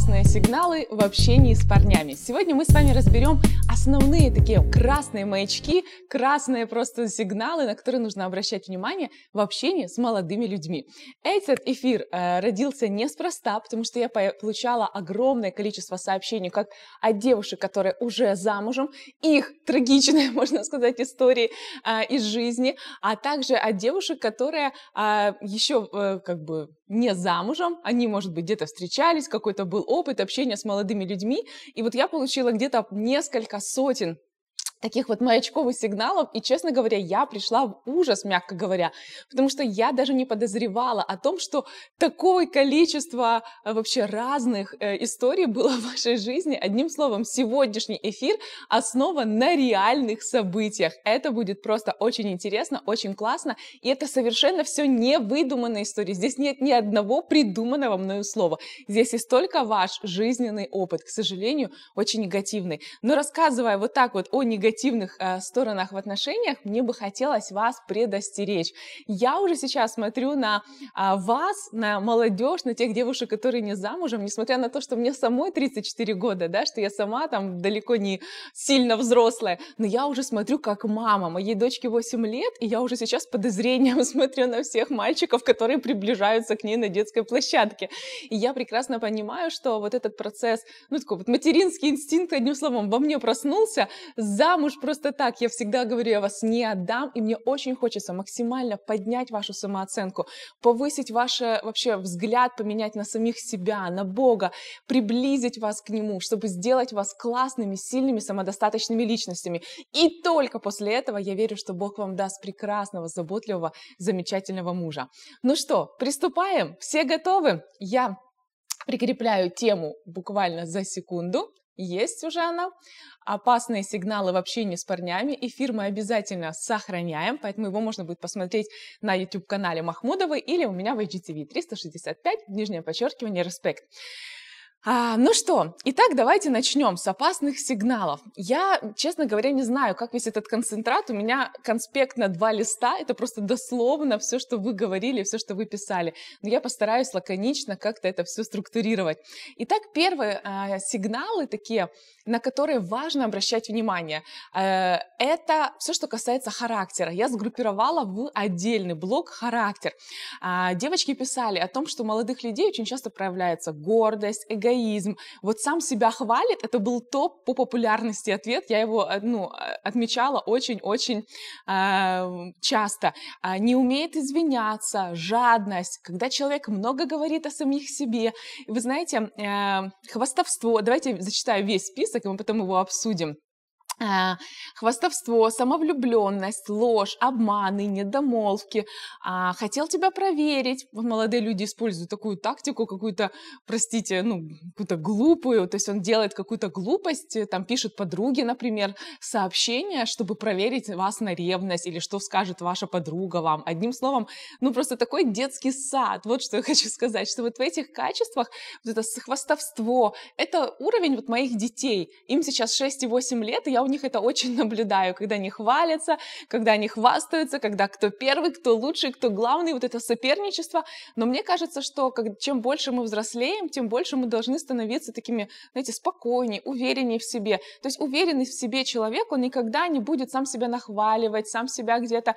опасные сигналы в общении с парнями. Сегодня мы с вами разберем основные такие красные маячки, красные просто сигналы, на которые нужно обращать внимание в общении с молодыми людьми. Этот эфир родился неспроста, потому что я получала огромное количество сообщений как от девушек, которые уже замужем, их трагичные, можно сказать, истории из жизни, а также от девушек, которые еще не замужем, они, может быть, где-то встречались, какой-то был опыт общения с молодыми людьми, и вот я получила где-то несколько сотен таких вот маячковых сигналов, и, честно говоря, я пришла в ужас, мягко говоря, потому что я даже не подозревала о том, что такое количество вообще разных историй было в вашей жизни. Одним словом, сегодняшний эфир основан на реальных событиях. Это будет просто очень интересно, очень классно, и это совершенно все не выдуманные истории. Здесь нет ни одного придуманного мною слова. Здесь есть только ваш жизненный опыт, к сожалению, очень негативный. Но рассказывая вот так вот о негативных сторонах в отношениях, мне бы хотелось вас предостеречь. Я уже сейчас смотрю на вас, на молодежь, на тех девушек, которые не замужем, несмотря на то, что мне самой 34 года, да, что я сама там далеко не сильно взрослая, но я уже смотрю как мама. Моей дочке 8 лет, и я уже сейчас с подозрением смотрю на всех мальчиков, которые приближаются к ней на детской площадке. И я прекрасно понимаю, что вот этот процесс, такой вот материнский инстинкт, одним словом, во мне проснулся. Замуж просто так, я всегда говорю, я вас не отдам, и мне очень хочется максимально поднять вашу самооценку, повысить ваш вообще взгляд, поменять на самих себя, на Бога, приблизить вас к Нему, чтобы сделать вас классными, сильными, самодостаточными личностями. И только после этого я верю, что Бог вам даст прекрасного, заботливого, замечательного мужа. Ну что, приступаем? Все готовы? Я прикрепляю тему буквально за секунду. Есть уже она. Опасные сигналы в общении с парнями. Эфир мы обязательно сохраняем, поэтому его можно будет посмотреть на YouTube-канале Махмудовой или у меня в IGTV 365, _ респект. Ну что, итак, давайте начнем с опасных сигналов. Я, честно говоря, не знаю, как весь этот концентрат. У меня конспект на 2 листа, это просто дословно все, что вы говорили, все, что вы писали. Но я постараюсь лаконично как-то это все структурировать. Итак, первые сигналы такие, на которые важно обращать внимание. Это все, что касается характера. Я сгруппировала в отдельный блок характер. Девочки писали о том, что у молодых людей очень часто проявляется гордость, эгоизм. Вот сам себя хвалит, это был топ по популярности ответ, я его отмечала очень-очень часто. Не умеет извиняться, жадность, когда человек много говорит о самих себе. Вы знаете, хвастовство, давайте зачитаю весь список, и мы потом его обсудим. Хвастовство, самовлюбленность, ложь, обманы, недомолвки. Хотел тебя проверить. Молодые люди используют такую тактику, какую-то, простите, какую-то глупую. То есть он делает какую-то глупость, там пишет подруге, например, сообщение, чтобы проверить вас на ревность или что скажет ваша подруга вам. Одним словом, просто такой детский сад. Вот что я хочу сказать, что вот в этих качествах, вот это хвастовство, это уровень вот моих детей. Им сейчас 6 и 8 лет, и я у них это очень наблюдаю, когда они хвалятся, когда они хвастаются, когда кто первый, кто лучший, кто главный, вот это соперничество. Но мне кажется, что чем больше мы взрослеем, тем больше мы должны становиться такими, знаете, спокойнее, увереннее в себе. То есть уверенный в себе человек, он никогда не будет сам себя нахваливать, сам себя где-то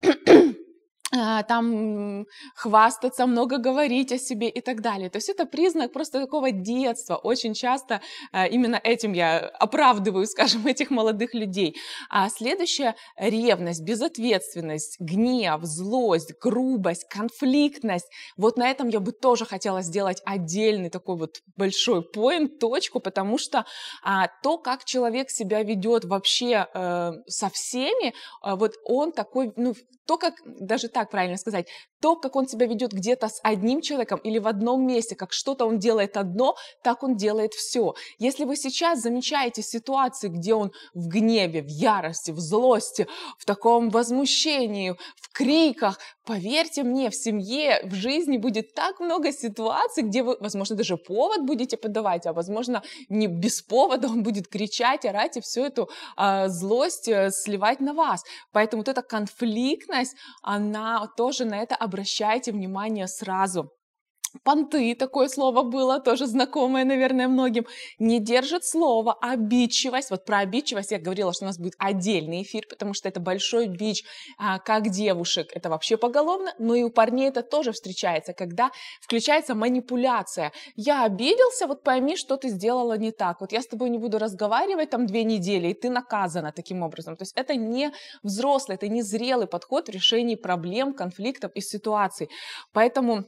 там хвастаться, много говорить о себе и так далее. То есть это признак просто такого детства. Очень часто именно этим я оправдываю, скажем, этих молодых людей. Следующее — ревность, безответственность, гнев, злость, грубость, конфликтность. Вот на этом я бы тоже хотела сделать отдельный такой вот большой поинт, точку, потому что то, как человек себя ведет вообще со всеми, вот он такой, то, как, даже так правильно сказать, то, как он себя ведет где-то с одним человеком или в одном месте, как что-то он делает одно, так он делает все. Если вы сейчас замечаете ситуации, где он в гневе, в ярости, в злости, в таком возмущении, в криках, поверьте мне, в семье, в жизни будет так много ситуаций, где вы, возможно, даже повод будете подавать, а возможно, не без повода он будет кричать, орать и всю эту злость сливать на вас. Поэтому вот эта конфликтность, она тоже на это обращайте внимание сразу. Понты, такое слово было, тоже знакомое, наверное, многим. Не держит слово, обидчивость. Вот про обидчивость я говорила, что у нас будет отдельный эфир, потому что это большой бич как девушек, это вообще поголовно, но и у парней это тоже встречается, когда включается манипуляция. Я обиделся, вот пойми, что ты сделала не так. Вот я с тобой не буду разговаривать там 2 недели, и ты наказана таким образом. То есть это не взрослый, это не зрелый подход в решении проблем, конфликтов и ситуаций. Поэтому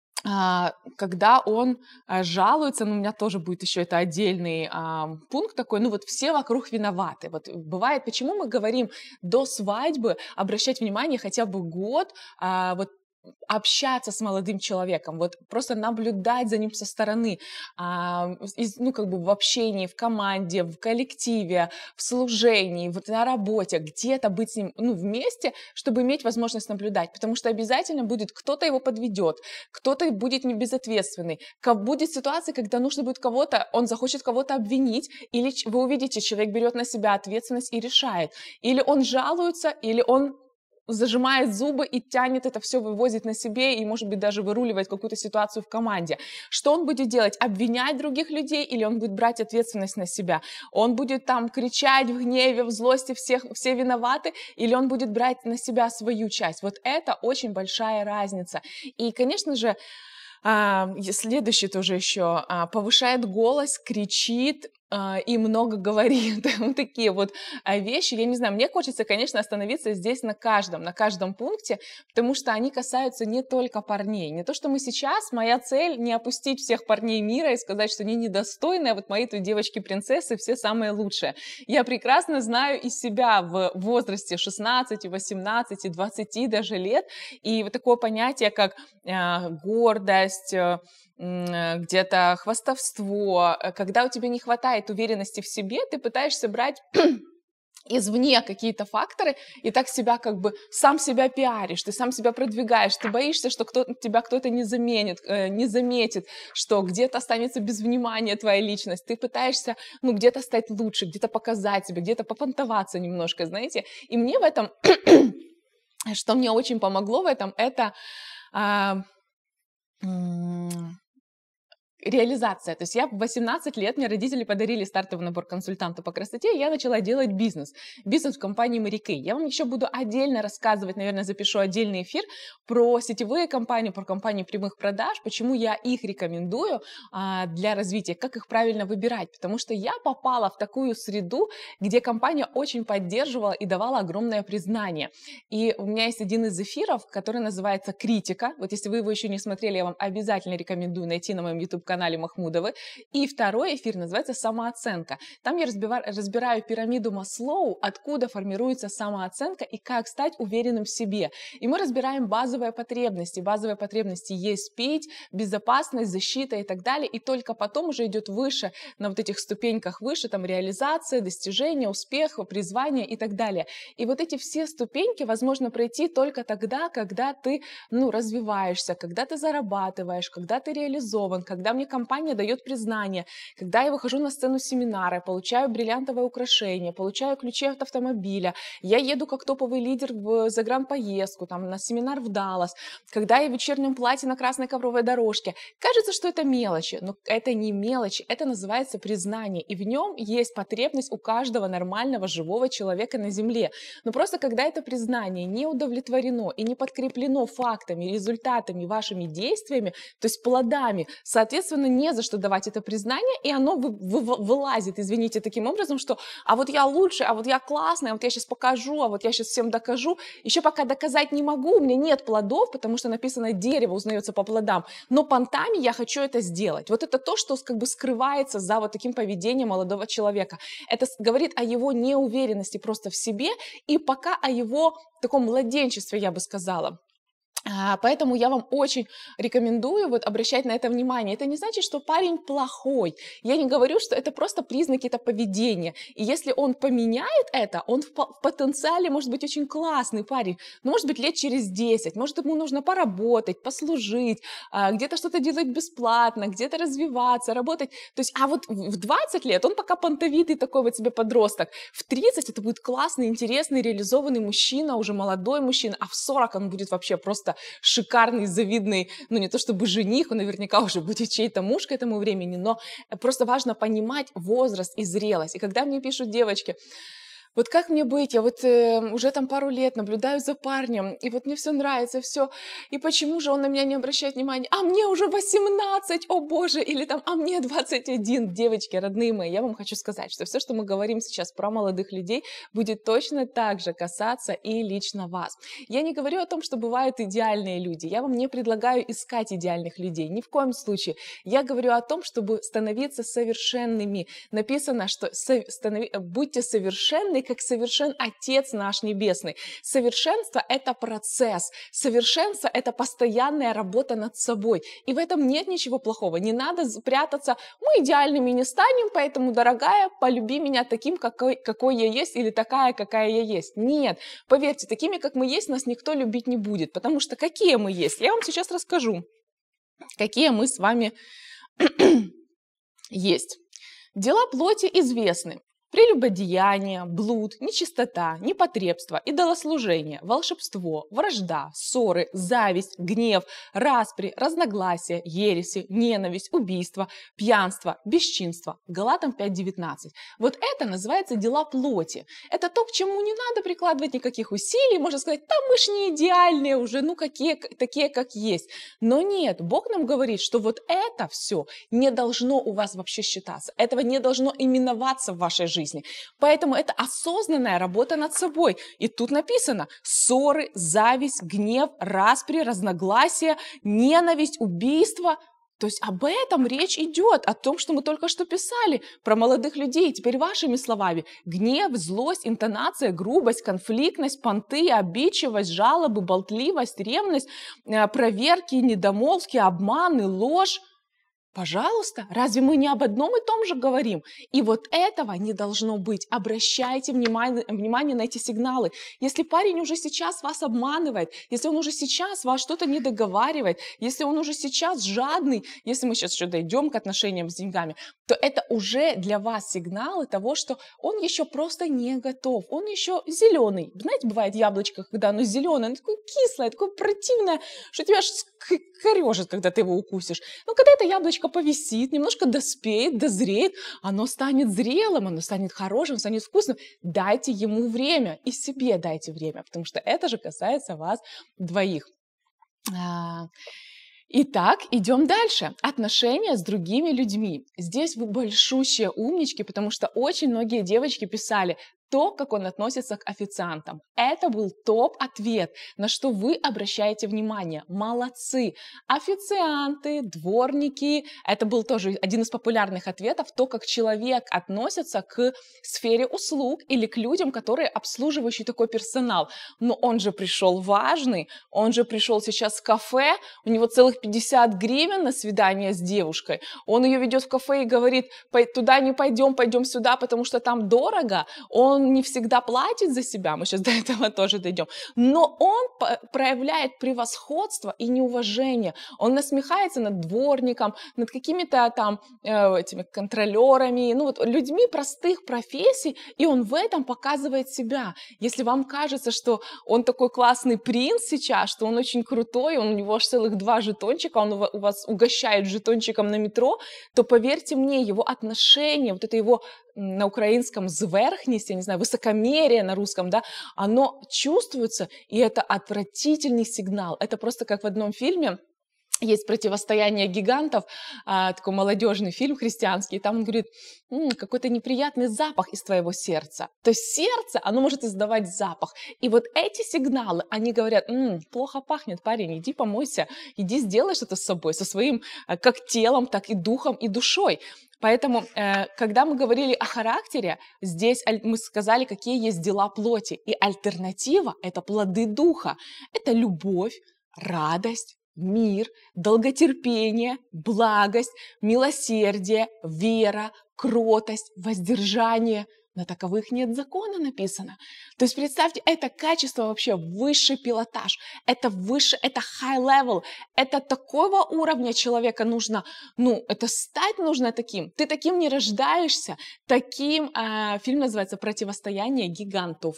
когда он жалуется, ну, у меня тоже будет еще это отдельный пункт такой, ну, вот все вокруг виноваты. Вот бывает, почему мы говорим до свадьбы обращать внимание хотя бы год, вот общаться с молодым человеком, вот просто наблюдать за ним со стороны, ну, как бы в общении, в команде, в коллективе, в служении, вот на работе, где-то быть с ним, ну, вместе, чтобы иметь возможность наблюдать, потому что обязательно будет кто-то его подведет, кто-то будет не безответственный, будет ситуация, когда нужно будет кого-то, он захочет кого-то обвинить, или вы увидите, человек берет на себя ответственность и решает, или он жалуется, или он зажимает зубы и тянет это все, вывозит на себе и, может быть, даже выруливает какую-то ситуацию в команде. Что он будет делать? Обвинять других людей или он будет брать ответственность на себя? Он будет там кричать в гневе, в злости, все виноваты, или он будет брать на себя свою часть? Вот это очень большая разница. И, конечно же, следующий тоже еще повышает голос, кричит и много говорит. Вот такие вот вещи. Я не знаю, мне хочется, конечно, остановиться здесь на каждом пункте, потому что они касаются не только парней. Не то, что мы сейчас, моя цель не опустить всех парней мира и сказать, что они недостойны, а вот мои тут девочки-принцессы все самые лучшие. Я прекрасно знаю и себя в возрасте 16, 18, 20 даже лет, и вот такое понятие, как гордость, где-то хвастовство, когда у тебя не хватает уверенности в себе, ты пытаешься брать извне какие-то факторы и так себя как бы сам себя пиаришь, ты сам себя продвигаешь, ты боишься, что тебя кто-то не заметит, что где-то останется без внимания твоя личность, ты пытаешься, ну, где-то стать лучше, где-то показать себя, где-то попонтоваться немножко, знаете, и мне в этом, что мне очень помогло в этом, это реализация. То есть я в 18 лет, мне родители подарили стартовый набор консультантов по красоте, и я начала делать бизнес. Бизнес в компании Mary Kay. Я вам еще буду отдельно рассказывать, наверное, запишу отдельный эфир про сетевые компании, про компании прямых продаж, почему я их рекомендую для развития, как их правильно выбирать. Потому что я попала в такую среду, где компания очень поддерживала и давала огромное признание. И у меня есть один из эфиров, который называется «Критика». Вот если вы его еще не смотрели, я вам обязательно рекомендую найти на моем YouTube-канале Махмудовой. И второй эфир называется «Самооценка». Там я разбираю пирамиду Маслоу, откуда формируется самооценка и как стать уверенным в себе. И мы разбираем базовые потребности. Базовые потребности есть, пить, безопасность, защита и так далее. И только потом уже идет выше, на вот этих ступеньках выше, там реализация, достижение, успех, призвание и так далее. И вот эти все ступеньки возможно пройти только тогда, когда ты, ну, развиваешься, когда ты зарабатываешь, когда ты реализован, когда мне компания дает признание, когда я выхожу на сцену семинара, получаю бриллиантовое украшение, получаю ключи от автомобиля, я еду как топовый лидер в загранпоездку, там, на семинар в Даллас, когда я в вечернем платье на красной ковровой дорожке. Кажется, что это мелочи, но это не мелочи, это называется признание, и в нем есть потребность у каждого нормального живого человека на земле. Но просто когда это признание не удовлетворено и не подкреплено фактами, результатами, вашими действиями, то есть плодами, соответственно, не за что давать это признание, и оно вылазит, извините, таким образом, что а вот я лучше, а вот я классная, а вот я сейчас покажу, а вот я сейчас всем докажу. Еще пока доказать не могу, у меня нет плодов, потому что написано «дерево узнается по плодам», но понтами я хочу это сделать. Вот это то, что как бы скрывается за вот таким поведением молодого человека. Это говорит о его неуверенности просто в себе и пока о его таком младенчестве, я бы сказала. Поэтому я вам очень рекомендую вот обращать на это внимание. Это не значит, что парень плохой. Я не говорю, что это просто признаки, это поведение. И если он поменяет это, он в потенциале может быть очень классный парень. Но может быть лет через 10. Может ему нужно поработать, послужить, где-то что-то делать бесплатно, где-то развиваться, работать. То есть, а вот в 20 лет он пока понтовитый такой вот себе подросток. В 30 это будет классный, интересный, реализованный мужчина, уже молодой мужчина. А в 40 он будет вообще просто просто шикарный, завидный, ну не то чтобы жених, он наверняка уже будет чьей-то муж к этому времени, но просто важно понимать возраст и зрелость. И когда мне пишут девочки, вот как мне быть? Я вот уже там пару лет наблюдаю за парнем, и вот мне все нравится, все. И почему же он на меня не обращает внимания? А мне уже 18, о боже! Или там, а мне 21. Девочки, родные мои, я вам хочу сказать, что все, что мы говорим сейчас про молодых людей, будет точно так же касаться и лично вас. Я не говорю о том, что бывают идеальные люди. Я вам не предлагаю искать идеальных людей. Ни в коем случае. Я говорю о том, чтобы становиться совершенными. Написано, что будьте совершенны, как совершен Отец наш Небесный. Совершенство – это процесс. Совершенство – это постоянная работа над собой. И в этом нет ничего плохого. Не надо прятаться. Мы идеальными не станем, поэтому, дорогая, полюби меня таким, какой я есть, или такая, какая я есть. Нет. Поверьте, такими, как мы есть, нас никто любить не будет. Потому что какие мы есть? Я вам сейчас расскажу, какие мы с вами есть. Дела плоти известны. Прелюбодеяние, блуд, нечистота, непотребство, идолослужение, волшебство, вражда, ссоры, зависть, гнев, распри, разногласия, ереси, ненависть, убийство, пьянство, бесчинство. Галатам 5:19. Вот это называется дела плоти. Это то, к чему не надо прикладывать никаких усилий. Можно сказать, да мы ж не идеальные уже, ну такие, как есть. Но нет, Бог нам говорит, что вот это все не должно у вас вообще считаться. Этого не должно именоваться в вашей жизни. Поэтому это осознанная работа над собой. И тут написано: ссоры, зависть, гнев, распри, разногласия, ненависть, убийство. То есть об этом речь идет, о том, что мы только что писали про молодых людей. Теперь вашими словами: гнев, злость, интонация, грубость, конфликтность, понты, обидчивость, жалобы, болтливость, ревность, проверки, недомолвки, обманы, ложь. Пожалуйста, разве мы не об одном и том же говорим? И вот этого не должно быть. Обращайте внимание на эти сигналы. Если парень уже сейчас вас обманывает, если он уже сейчас вас что-то не договаривает, если он уже сейчас жадный, если мы сейчас еще дойдем к отношениям с деньгами, то это уже для вас сигналы того, что он еще просто не готов, он еще зеленый. Знаете, бывает яблочко, когда оно зеленое, оно такое кислое, такое противное, что тебя аж корежит, когда ты его укусишь. Но когда это яблочко повисит, немножко доспеет, дозреет, оно станет зрелым, оно станет хорошим, станет вкусным. Дайте ему время, и себе дайте время, потому что это же касается вас двоих. Итак, идем дальше. Отношения с другими людьми. Здесь вы большущие умнички, потому что очень многие девочки писали то, как он относится к официантам. Это был топ-ответ, на что вы обращаете внимание. Молодцы! Официанты, дворники. Это был тоже один из популярных ответов. То, как человек относится к сфере услуг или к людям, которые обслуживающий такой персонал. Но он же пришел важный, он же пришел сейчас в кафе, у него целых 50 гривен на свидание с девушкой. Он ее ведет в кафе и говорит: туда не пойдем, пойдем сюда, потому что там дорого. Он не всегда платит за себя, мы сейчас до этого тоже дойдем, но он проявляет превосходство и неуважение. Он насмехается над дворником, над какими-то там этими контролерами, ну вот людьми простых профессий, и он в этом показывает себя. Если вам кажется, что он такой классный принц сейчас, что он очень крутой, у него аж целых 2 жетончика, он у вас угощает жетончиком на метро, то поверьте мне, его отношение, вот это его на украинском зверхність, я не знаю, высокомерие на русском, да, оно чувствуется, и это отвратительный сигнал. Это просто как в одном фильме есть «Противостояние гигантов», такой молодежный фильм христианский, и там он говорит: какой-то неприятный запах из твоего сердца. То есть сердце, оно может издавать запах. И вот эти сигналы, они говорят: плохо пахнет, парень, иди помойся, иди сделай что-то с собой, со своим как телом, так и духом, и душой. Поэтому, когда мы говорили о характере, здесь мы сказали, какие есть дела плоти. И альтернатива – это плоды духа. Это любовь, радость, мир, долготерпение, благость, милосердие, вера, кротость, воздержание. На таковых нет закона написано. То есть представьте, это качество вообще высший пилотаж, это выше, это high level, это такого уровня человека нужно, это стать нужно таким. Ты таким не рождаешься, таким, фильм называется «Противостояние гигантов».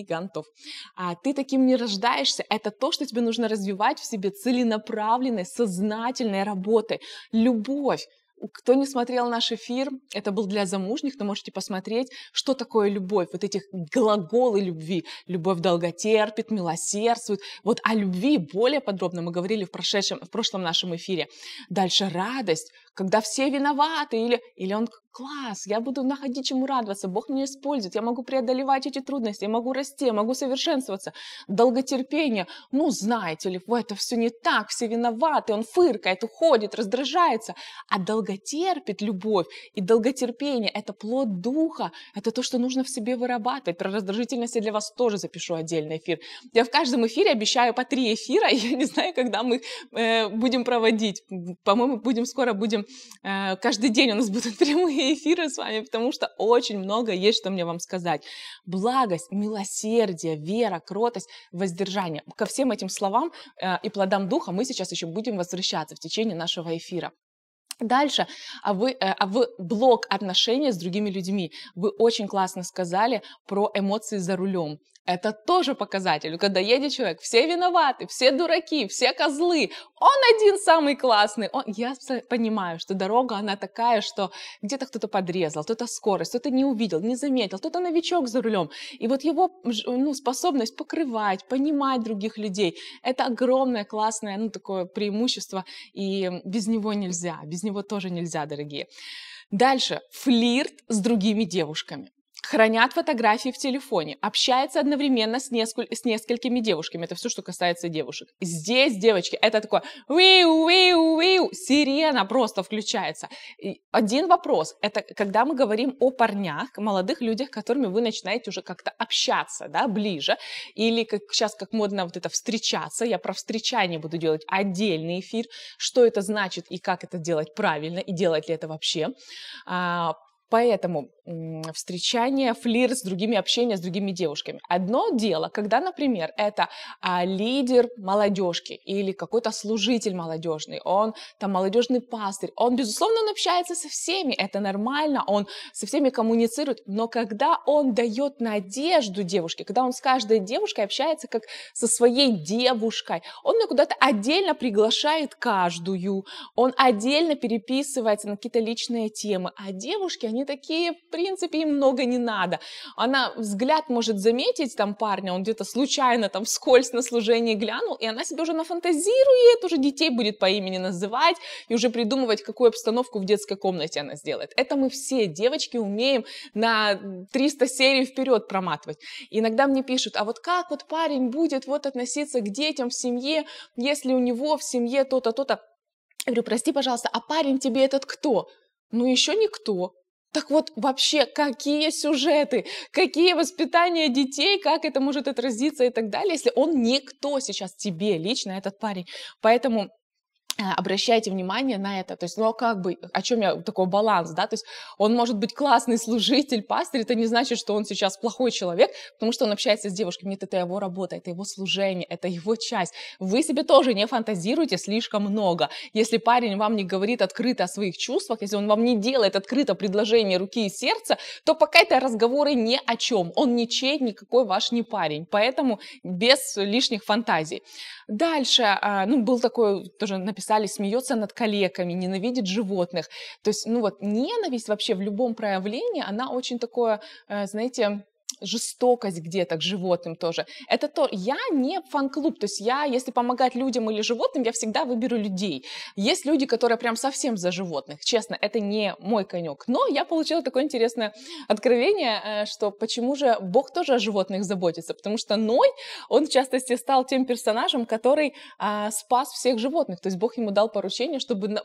Ты таким не рождаешься, это то, что тебе нужно развивать в себе целенаправленной, сознательной работой. Любовь. Кто не смотрел наш эфир, это был для замужних, то можете посмотреть, что такое любовь, вот этих глаголы любви. Любовь долготерпит, милосердствует. Вот о любви более подробно мы говорили в прошлом нашем эфире. Дальше радость, когда все виноваты, или он класс, я буду находить чему радоваться, Бог меня использует, я могу преодолевать эти трудности, я могу расти, я могу совершенствоваться. Долготерпение, знаете ли, это все не так, все виноваты, он фыркает, уходит, раздражается. А долготерпит любовь и долготерпение – это плод духа, это то, что нужно в себе вырабатывать. Про раздражительность я для вас тоже запишу отдельный эфир. Я в каждом эфире обещаю по 3 эфира, я не знаю, когда мы будем проводить. По-моему, скоро будем, каждый день у нас будут прямые эфиры с вами, потому что очень много есть, что мне вам сказать. Благость, милосердие, вера, кротость, воздержание. Ко всем этим словам и плодам духа мы сейчас еще будем возвращаться в течение нашего эфира. Дальше, блок отношений с другими людьми. Вы очень классно сказали про эмоции за рулем. Это тоже показатель. Когда едет человек, все виноваты, все дураки, все козлы, он один самый классный. Я понимаю, что дорога, она такая, что где-то кто-то подрезал, кто-то скорость, кто-то не увидел, не заметил, кто-то новичок за рулем. И вот его способность покрывать, понимать других людей, это огромное, классное, такое преимущество, и без него нельзя, без него тоже нельзя, дорогие. Дальше, флирт с другими девушками. Хранят фотографии в телефоне, общаются одновременно с несколькими девушками. Это все, что касается девушек. Здесь, девочки, это такое сирена просто включается. И один вопрос, это когда мы говорим о парнях, молодых людях, которыми вы начинаете уже как-то общаться, да, ближе, или сейчас как модно вот это встречаться. Я про встречание буду делать отдельный эфир, что это значит и как это делать правильно, и делать ли это вообще. Поэтому встречание, флирт с другими, общение с другими девушками. Одно дело, когда, например, это лидер молодежки или какой-то служитель молодежный, он там молодежный пастырь, он, безусловно, он общается со всеми, это нормально, он со всеми коммуницирует, но когда он дает надежду девушке, когда он с каждой девушкой общается как со своей девушкой, он ее куда-то отдельно приглашает каждую, он отдельно переписывается на какие-то личные темы, а девушки, они такие, в принципе, им много не надо. Она взгляд может заметить там парня, он где-то случайно там вскользь на служении глянул, и она себе уже нафантазирует, уже детей будет по имени называть и уже придумывать, какую обстановку в детской комнате она сделает. Это мы все, девочки, умеем на 300 серий вперед проматывать. И иногда мне пишут, а вот как вот парень будет вот относиться к детям в семье, если у него в семье то-то, то-то. Я говорю, прости, пожалуйста, а парень тебе этот кто? Еще никто. Так вот, вообще, какие сюжеты, какие воспитания детей, как это может отразиться и так далее, если он никто сейчас тебе лично, этот парень. Поэтому обращайте внимание на это, то есть, о чем я, такой баланс, да, то есть он может быть классный служитель, пастырь, это не значит, что он сейчас плохой человек, потому что он общается с девушками, нет, это его работа, это его служение, это его часть, вы себе тоже не фантазируйте слишком много, если парень вам не говорит открыто о своих чувствах, если он вам не делает открыто предложение руки и сердца, то пока это разговоры ни о чем, он ничей, никакой ваш не парень, поэтому без лишних фантазий. Дальше, был такой, тоже написали, смеется над калеками, ненавидит животных. То есть, ненависть вообще в любом проявлении, она очень такое, знаете, жестокость где-то к животным тоже. Это то, я не фан-клуб, то есть если помогать людям или животным, я всегда выберу людей. Есть люди, которые прям совсем за животных, честно, это не мой конек. Но я получила такое интересное откровение, что почему же Бог тоже о животных заботится, потому что Ной, он в частности стал тем персонажем, который спас всех животных, то есть Бог ему дал поручение, чтобы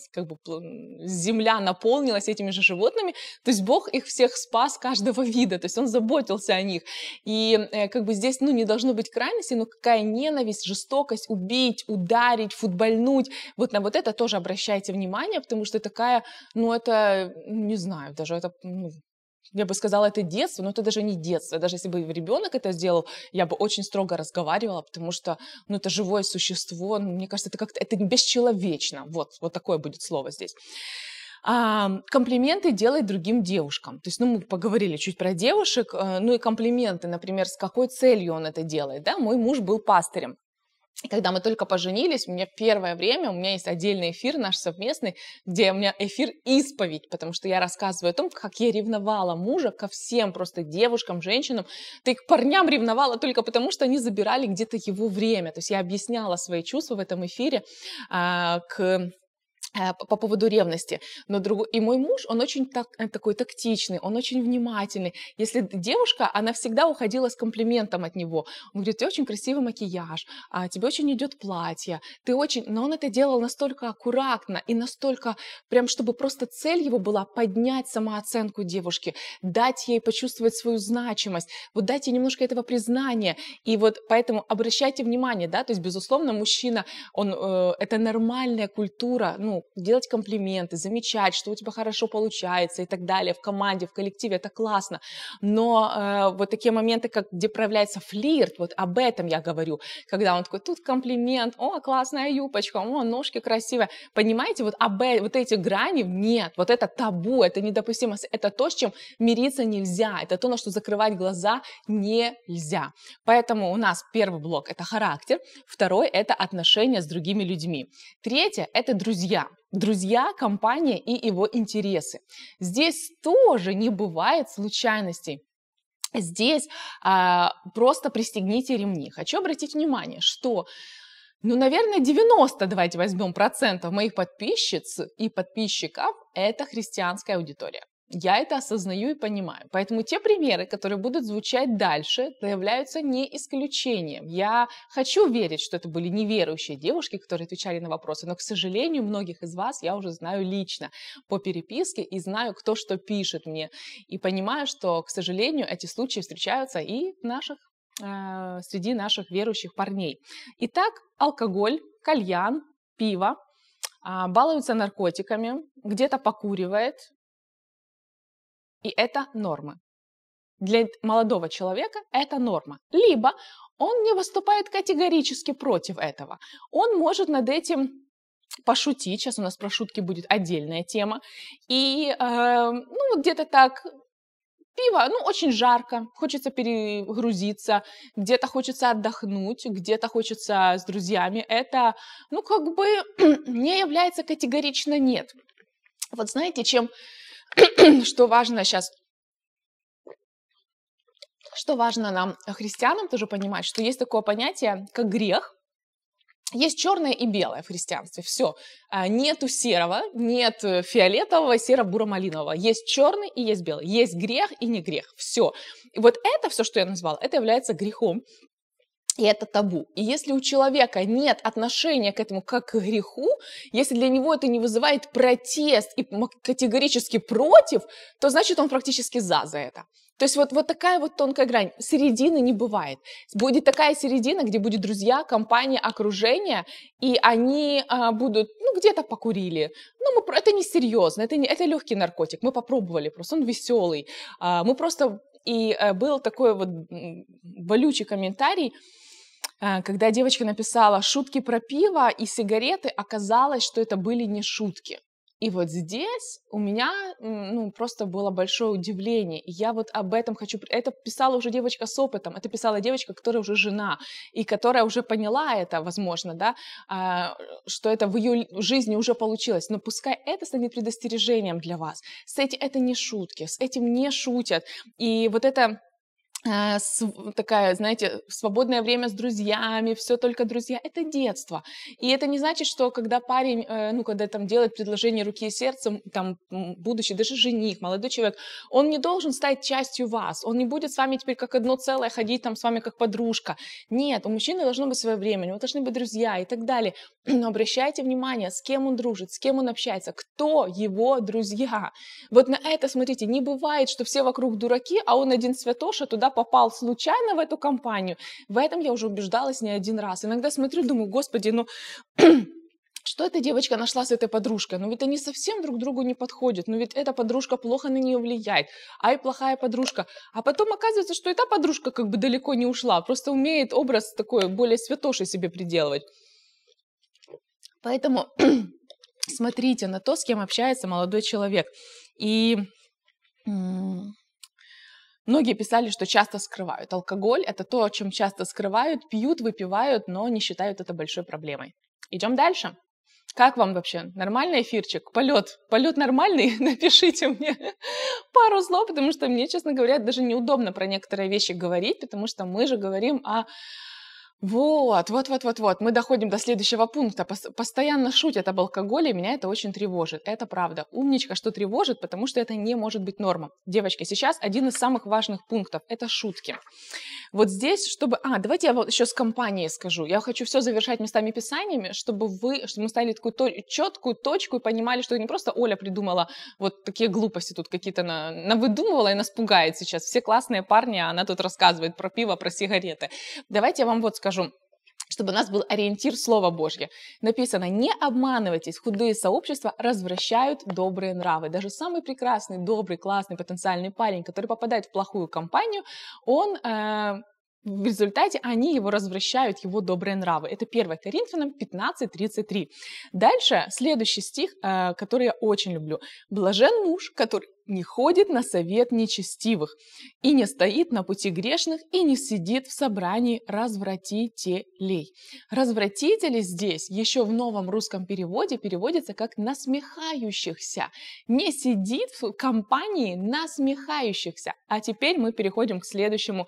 земля наполнилась этими же животными, то есть Бог их всех спас, каждого вида, то есть он заботился о них. И здесь, не должно быть крайности, но какая ненависть, жестокость, убить, ударить, футбольнуть, вот на вот это тоже обращайте внимание, потому что такая, это, не знаю, даже это, я бы сказала, это детство, но это даже не детство. Даже если бы ребенок это сделал, я бы очень строго разговаривала, потому что, ну, это живое существо, ну, мне кажется, это как-то, это бесчеловечно. Вот такое будет слово здесь. Комплименты делать другим девушкам. То есть, ну, мы поговорили чуть про девушек, ну и комплименты, например, с какой целью он это делает, да? Мой муж был пастырем. И когда мы только поженились, у меня первое время, у меня есть отдельный эфир наш совместный, где у меня эфир исповедь, потому что я рассказываю о том, как я ревновала мужа ко всем просто девушкам, женщинам. Да и к парням ревновала только потому, что они забирали где-то его время. То есть я объясняла свои чувства в этом эфире по поводу ревности. И мой муж, он очень такой тактичный, он очень внимательный. Если девушка, она всегда уходила с комплиментом от него. Он говорит: ты очень красивый макияж, тебе очень идет платье, ты очень... Но он это делал настолько аккуратно и настолько, прям чтобы просто цель его была поднять самооценку девушки, дать ей почувствовать свою значимость, вот дать ей немножко этого признания. И вот поэтому обращайте внимание, да, то есть, безусловно, мужчина, это нормальная культура, ну, делать комплименты, замечать, что у тебя хорошо получается и так далее, в команде, в коллективе, это классно. Но вот такие моменты, где проявляется флирт, вот об этом я говорю, когда он такой: тут комплимент, о, классная юбочка, о, ножки красивые. Понимаете, вот эти грани нет, вот это табу, это недопустимо, это то, с чем мириться нельзя, это то, на что закрывать глаза нельзя. Поэтому у нас первый блок — это характер, второй — это отношения с другими людьми, третье — это друзья. Друзья, компания и его интересы. Здесь тоже не бывает случайностей. Здесь просто пристегните ремни. Хочу обратить внимание, что, ну, наверное, 90, давайте возьмем, процентов моих подписчиц и подписчиков — это христианская аудитория. Я это осознаю и понимаю. Поэтому те примеры, которые будут звучать дальше, являются не исключением. Я хочу верить, что это были неверующие девушки, которые отвечали на вопросы, но, к сожалению, многих из вас я уже знаю лично по переписке и знаю, кто что пишет мне. И понимаю, что, к сожалению, эти случаи встречаются и среди наших верующих парней. Итак, алкоголь, кальян, пиво, балуются наркотиками, где-то покуривает. И это норма. Для молодого человека это норма. Либо он не выступает категорически против этого. Он может над этим пошутить. Сейчас у нас про шутки будет отдельная тема. И ну, где-то так, пиво, ну, очень жарко, хочется перегрузиться, где-то хочется отдохнуть, где-то хочется с друзьями. Это, ну, как бы не является категорично нет. Вот знаете, что важно сейчас, что важно нам, христианам, тоже понимать, что есть такое понятие, как грех. Есть черное и белое в христианстве. Все. Нету серого, нет фиолетового, серо-буро-малинового. Есть черный и есть белый. Есть грех и не грех. Все. И вот это все, что я назвала, это является грехом. И это табу. И если у человека нет отношения к этому как к греху, если для него это не вызывает протест и категорически против, то значит он практически за это. То есть вот такая вот тонкая грань. Середины не бывает. Будет такая середина, где будут друзья, компания, окружение, и они будут, ну, где-то покурили. Ну, это не серьезно, это легкий наркотик. Мы попробовали, просто он веселый. Мы просто... И был такой вот болючий комментарий, когда девочка написала шутки про пиво и сигареты, оказалось, что это были не шутки. И вот здесь у меня, ну, просто было большое удивление. И я вот об этом хочу... Это писала уже девочка с опытом, это писала девочка, которая уже жена, и которая уже поняла это, возможно, да, что это в ее жизни уже получилось. Но пускай это станет предостережением для вас. Это не шутки, с этим не шутят. И вот это... такая, знаете, свободное время с друзьями, все только друзья, это детство. И это не значит, что когда парень, ну, когда там делает предложение руки и сердца, там, будущий, даже жених, молодой человек, он не должен стать частью вас, он не будет с вами теперь как одно целое ходить там с вами как подружка. Нет, у мужчины должно быть свое время, у него должны быть друзья и так далее. Но обращайте внимание, с кем он дружит, с кем он общается, кто его друзья. Вот на это смотрите, не бывает, что все вокруг дураки, а он один святоша туда попал случайно в эту компанию. В этом я уже убеждалась не один раз. Иногда смотрю, думаю, господи, ну что эта девочка нашла с этой подружкой? Ну ведь они совсем друг другу не подходят, ну ведь эта подружка плохо на нее влияет, ай, плохая подружка. А потом оказывается, что и та подружка как бы далеко не ушла, просто умеет образ такой более святоши себе приделывать. Поэтому смотрите на то, с кем общается молодой человек. И многие писали, что часто скрывают. Алкоголь – это то, о чем часто скрывают, пьют, выпивают, но не считают это большой проблемой. Идем дальше. Как вам вообще? Нормальный эфирчик? Полет нормальный? Напишите мне пару слов, потому что мне, честно говоря, даже неудобно про некоторые вещи говорить, потому что мы же говорим о... Вот. Мы доходим до следующего пункта. Постоянно шутят об алкоголе, и меня это очень тревожит. Это правда. Умничка, что тревожит, потому что это не может быть нормой. Девочки, сейчас один из самых важных пунктов – это шутки. Вот здесь, чтобы... давайте я вот еще с компанией скажу. Я хочу все завершать местами писаниями, чтобы мы ставили такую четкую точку и понимали, что не просто Оля придумала вот такие глупости тут какие-то навыдумывала и нас пугает сейчас. Все классные парни, а она тут рассказывает про пиво, про сигареты. Давайте я вам вот скажу, чтобы у нас был ориентир Слова Божье. Написано: не обманывайтесь, худые сообщества развращают добрые нравы. Даже самый прекрасный, добрый, классный, потенциальный парень, который попадает в плохую компанию, он... в результате они его развращают, его добрые нравы. Это 1 Коринфянам 15:33. Дальше следующий стих, который я очень люблю. «Блажен муж, который не ходит на совет нечестивых, и не стоит на пути грешных, и не сидит в собрании развратителей». Развратители здесь еще в новом русском переводе переводится как «насмехающихся». Не сидит в компании насмехающихся. А теперь мы переходим к следующему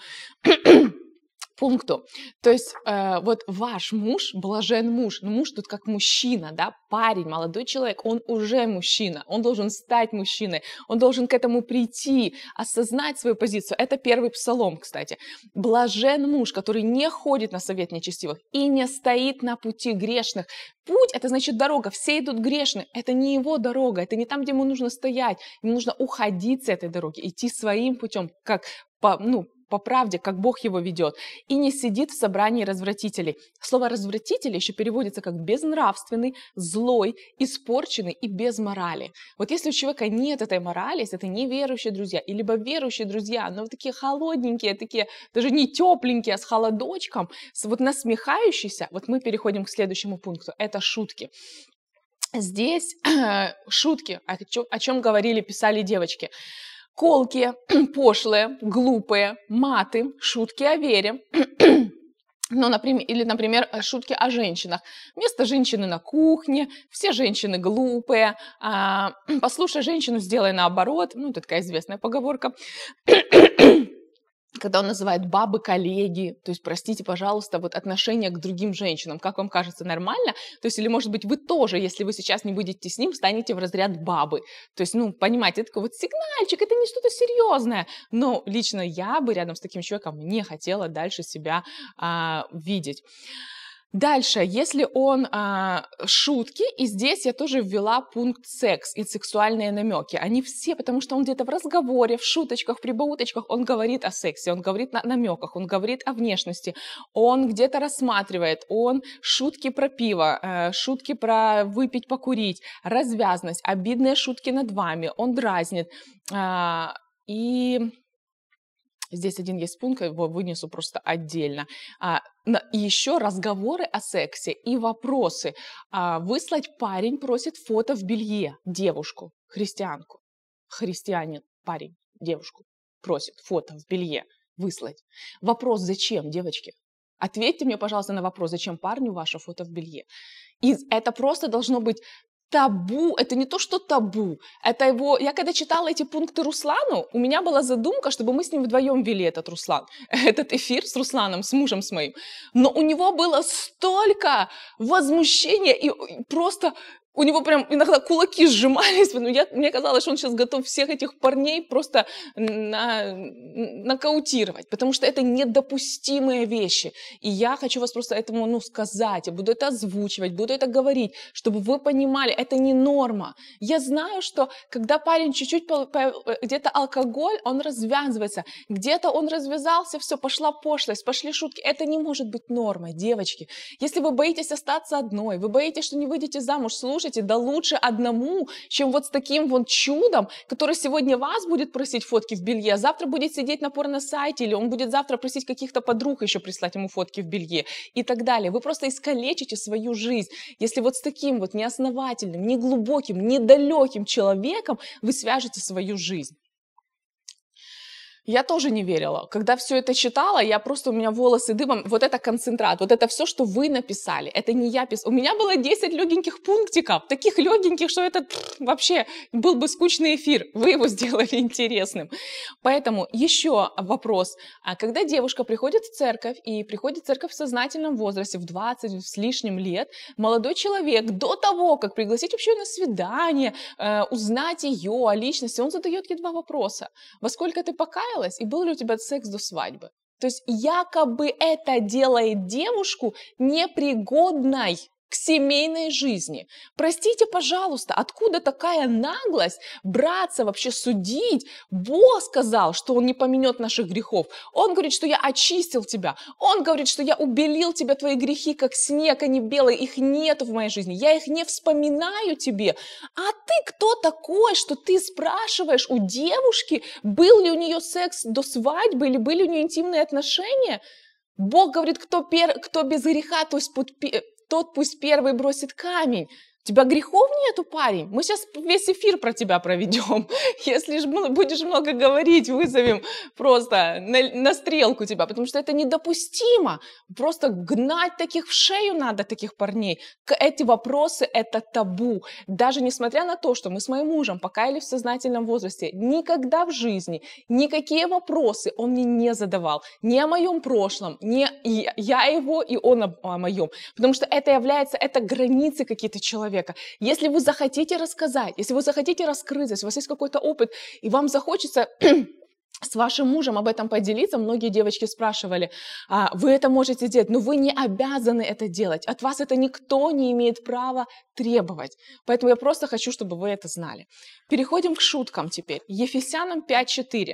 пункту. То есть вот ваш муж, блажен муж, ну муж тут как мужчина, да, парень, молодой человек, он уже мужчина, он должен стать мужчиной, он должен к этому прийти, осознать свою позицию. Это 1 Псалом, кстати. Блажен муж, который не ходит на совет нечестивых и не стоит на пути грешных. Путь – это значит дорога, все идут грешны, это не его дорога, это не там, где ему нужно стоять, ему нужно уходить с этой дороги, идти своим путем, как по правде, как Бог его ведет, и не сидит в собрании развратителей. Слово «развратитель» еще переводится как безнравственный, злой, испорченный и без морали. Вот если у человека нет этой морали, если это неверующие друзья, и либо верующие друзья, но такие холодненькие, такие даже не тепленькие, а с холодочком, вот насмехающиеся, вот мы переходим к следующему пункту. Это шутки. Здесь шутки, о чем говорили, писали девочки. Колкие, пошлые, глупые, маты, шутки о вере. Ну, например, шутки о женщинах. Вместо женщины на кухне, все женщины глупые. Послушай женщину, сделай наоборот. Ну, это такая известная поговорка. Когда он называет бабы коллеги, то есть, простите, пожалуйста, вот отношение к другим женщинам, как вам кажется, нормально? То есть, или, может быть, вы тоже, если вы сейчас не будете с ним, станете в разряд бабы. То есть, понимаете, это такой вот сигнальчик, это не что-то серьезное. Но лично я бы рядом с таким человеком не хотела дальше себя видеть. Дальше, если он шутки, и здесь я тоже ввела пункт секс и сексуальные намеки. Они все, потому что он где-то в разговоре, в шуточках, в прибауточках, он говорит о сексе, он говорит на намеках, он говорит о внешности, он где-то рассматривает, он шутки про пиво, шутки про выпить, покурить, развязность, обидные шутки над вами, он дразнит. И здесь один есть пункт, его вынесу просто отдельно. И еще разговоры о сексе и вопросы. Выслать парень просит фото в белье, девушку, христианку. Христианин, парень, девушку просит фото в белье выслать. Вопрос: зачем, девочки? Ответьте мне, пожалуйста, на вопрос, зачем парню ваше фото в белье? И это просто должно быть табу, это не то, что табу, это его... Я когда читала эти пункты Руслану, у меня была задумка, чтобы мы с ним вдвоем вели этот эфир с Русланом, с мужем с моим. Но у него было столько возмущения и просто У него прям иногда кулаки сжимались, мне казалось, что он сейчас готов всех этих парней просто нокаутировать, потому что это недопустимые вещи. И я хочу вас просто этому сказать, я буду это озвучивать, буду это говорить, чтобы вы понимали, это не норма. Я знаю, что когда парень чуть-чуть, где-то алкоголь, он развязывается, где-то он развязался, все, пошла пошлость, пошли шутки. Это не может быть нормой, девочки. Если вы боитесь остаться одной, вы боитесь, что не выйдете замуж, слушайте, да лучше одному, чем вот с таким вот чудом, который сегодня вас будет просить фотки в белье, а завтра будет сидеть на порно-сайте, или он будет завтра просить каких-то подруг еще прислать ему фотки в белье и так далее. Вы просто искалечите свою жизнь, если вот с таким вот неосновательным, неглубоким, недалеким человеком вы свяжете свою жизнь. Я тоже не верила. Когда все это читала, у меня волосы дыбом. Вот это концентрат, вот это все, что вы написали. Это не я писала. У меня было 10 легеньких пунктиков, таких легеньких, что это вообще был бы скучный эфир. Вы его сделали интересным. Поэтому еще вопрос. Когда девушка приходит в церковь, и приходит в церковь в сознательном возрасте, в 20 с лишним лет, молодой человек до того, как пригласить вообще на свидание, узнать ее о личности, он задает ей 2 вопроса. Во сколько ты покаялась? И был ли у тебя секс до свадьбы? То есть якобы это делает девушку непригодной к семейной жизни. Простите, пожалуйста, откуда такая наглость браться, вообще судить? Бог сказал, что Он не поменет наших грехов. Он говорит, что я очистил тебя. Он говорит, что я убелил тебя, твои грехи, как снег, они белые. Их нет в моей жизни. Я их не вспоминаю тебе. А ты кто такой, что ты спрашиваешь у девушки, был ли у нее секс до свадьбы или были у нее интимные отношения? Бог говорит, кто без греха, тот пусть первый бросит камень. У тебя грехов нету, парень? Мы сейчас весь эфир про тебя проведем. Если же будешь много говорить, вызовем просто на стрелку тебя, потому что это недопустимо. Просто гнать таких в шею надо, таких парней. Эти вопросы – это табу. Даже несмотря на то, что мы с моим мужем покаялись в сознательном возрасте, никогда в жизни никакие вопросы он мне не задавал. Ни о моем прошлом, ни я его, и он о моем. Потому что это границы какие-то человека. Если вы захотите рассказать, если вы захотите раскрыться, если у вас есть какой-то опыт, и вам захочется с вашим мужем об этом поделиться, многие девочки спрашивали, вы это можете сделать, но вы не обязаны это делать, от вас это никто не имеет права требовать. Поэтому я просто хочу, чтобы вы это знали. Переходим к шуткам теперь. Ефесянам 5:4.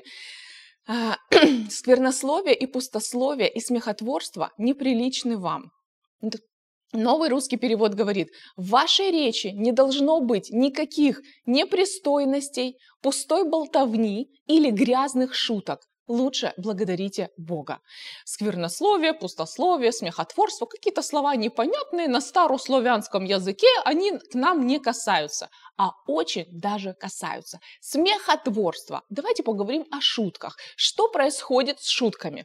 Сквернословие и пустословие и смехотворство неприличны вам. Новый русский перевод говорит, в вашей речи не должно быть никаких непристойностей, пустой болтовни или грязных шуток. Лучше благодарите Бога. Сквернословие, пустословие, смехотворство, какие-то слова непонятные на старославянском языке, они к нам не касаются, а очень даже касаются. Смехотворство. Давайте поговорим о шутках. Что происходит с шутками?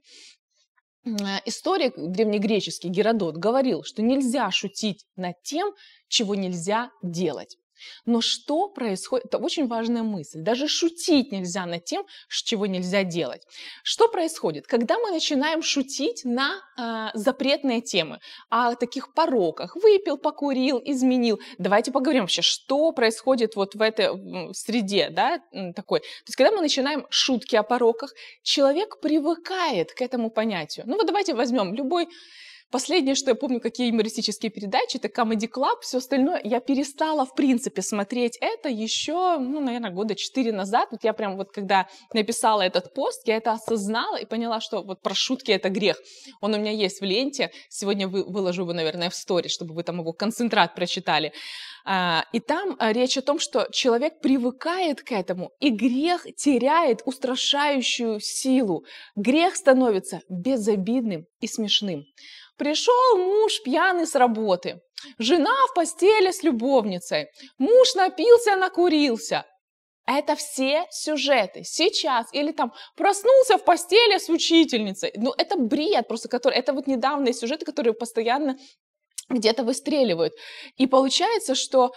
Историк древнегреческий Геродот говорил, что нельзя шутить над тем, чего нельзя делать. Но что происходит? Это очень важная мысль. Даже шутить нельзя над тем, чего нельзя делать. Что происходит? Когда мы начинаем шутить на запретные темы, о таких пороках, выпил, покурил, изменил. Давайте поговорим вообще, что происходит вот в этой среде, да, такой. То есть, когда мы начинаем шутки о пороках, человек привыкает к этому понятию. Ну вот давайте возьмем любой. Последнее, что я помню, какие юмористические передачи, это Comedy Club, все остальное. Я перестала, в принципе, смотреть это еще, наверное, 4 года назад. Вот я прям когда написала этот пост, я это осознала и поняла, что вот про шутки это грех. Он у меня есть в ленте. Сегодня выложу его, наверное, в сторис, чтобы вы там его концентрат прочитали. И там речь о том, что человек привыкает к этому, и грех теряет устрашающую силу. Грех становится безобидным и смешным. Пришел муж пьяный с работы, жена в постели с любовницей, муж напился, накурился. Это все сюжеты сейчас. Или там проснулся в постели с учительницей. Это бред просто, это вот недавние сюжеты, которые постоянно где-то выстреливают. И получается, что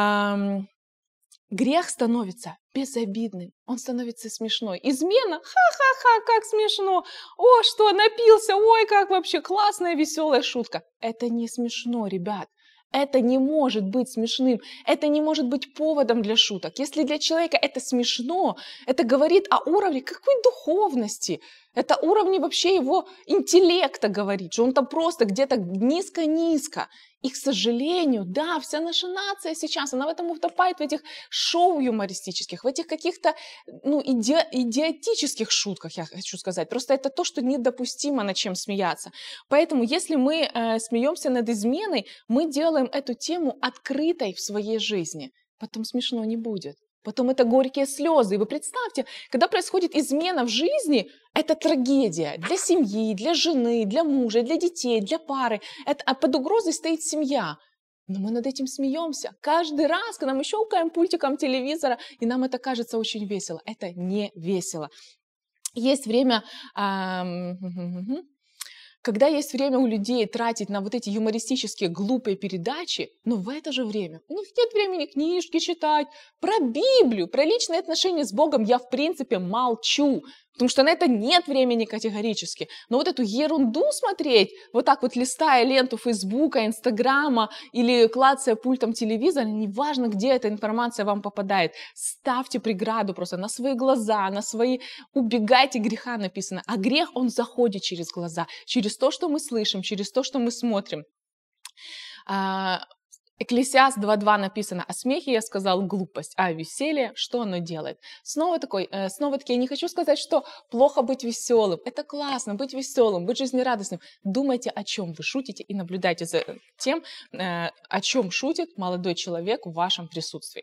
грех становится безобидным, он становится смешной. Измена, ха-ха-ха, как смешно. О, что, напился, ой, как вообще классная, веселая шутка. Это не смешно, ребят. Это не может быть смешным, это не может быть поводом для шуток. Если для человека это смешно, это говорит о уровне какой духовности, это уровне вообще его интеллекта говорит, что он там просто где-то низко-низко. И, к сожалению, да, вся наша нация сейчас, она в этом утопает, в этих шоу юмористических, в этих каких-то, идиотических шутках, я хочу сказать. Просто это то, что недопустимо, над чем смеяться. Поэтому, если мы смеемся над изменой, мы делаем эту тему открытой в своей жизни. Потом смешно не будет. Потом это горькие слезы. И вы представьте, когда происходит измена в жизни, это трагедия для семьи, для жены, для мужа, для детей, для пары. А под угрозой стоит семья. Но мы над этим смеемся. Каждый раз, когда мы щелкаем пультиком телевизора, и нам это кажется очень весело. Это не весело. Есть время... Когда есть время у людей тратить на вот эти юмористические глупые передачи, но в это же время у них нет времени книжки читать, про Библию, про личные отношения с Богом я в принципе молчу, потому что на это нет времени категорически. Но вот эту ерунду смотреть, вот так вот листая ленту Фейсбука, Инстаграма или клацая пультом телевизора, неважно, где эта информация вам попадает, ставьте преграду просто на свои глаза, на свои... Убегайте греха написано. А грех, он заходит через глаза, через то, что мы слышим, через то, что мы смотрим. Экклесиаст 2.2 написано: о смехе я сказал глупость, а веселье, что оно делает? Снова-таки, я не хочу сказать, что плохо быть веселым. Это классно, быть веселым, быть жизнерадостным. Думайте, о чем вы шутите, и наблюдайте за тем, о чем шутит молодой человек в вашем присутствии.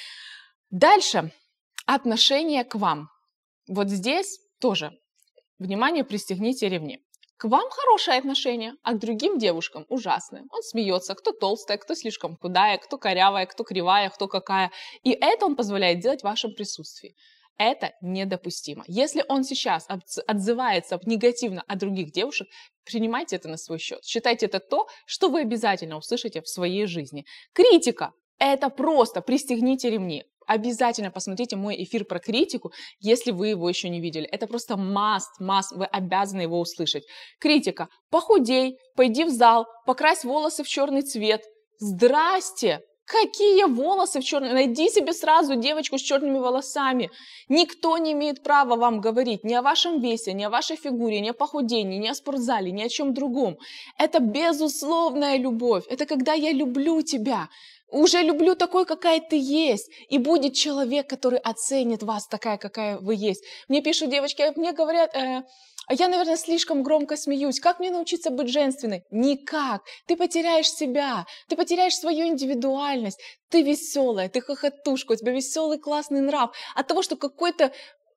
Дальше. Отношение к вам. Вот здесь тоже, внимание, пристегните ремни. К вам хорошее отношение, а к другим девушкам ужасное. Он смеется, кто толстая, кто слишком худая, кто корявая, кто кривая, кто какая. И это он позволяет делать в вашем присутствии. Это недопустимо. Если он сейчас отзывается негативно о других девушек, принимайте это на свой счет. Считайте это то, что вы обязательно услышите в своей жизни. Критика – это просто пристегните ремни. Обязательно посмотрите мой эфир про критику, если вы его еще не видели. Это просто must, вы обязаны его услышать. Критика. Похудей, пойди в зал, покрась волосы в черный цвет. Здрасте! Какие волосы в черный? Найди себе сразу девочку с черными волосами. Никто не имеет права вам говорить ни о вашем весе, ни о вашей фигуре, ни о похудении, ни о спортзале, ни о чем другом. Это безусловная любовь. Это когда я люблю тебя. Уже люблю такой, какая ты есть. И будет человек, который оценит вас такая, какая вы есть. Мне пишут девочки, мне говорят, я, наверное, слишком громко смеюсь. Как мне научиться быть женственной? Никак. Ты потеряешь себя, ты потеряешь свою индивидуальность. Ты веселая, ты хохотушка, у тебя веселый, классный нрав. От того, что какой-то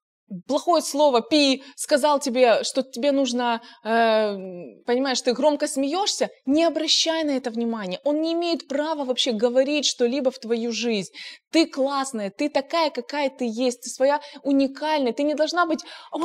плохое слово «пи» сказал тебе, что тебе нужно, понимаешь, ты громко смеешься, не обращай на это внимания. Он не имеет права вообще говорить что-либо в твою жизнь. Ты классная, ты такая, какая ты есть, ты своя уникальная, ты не должна быть,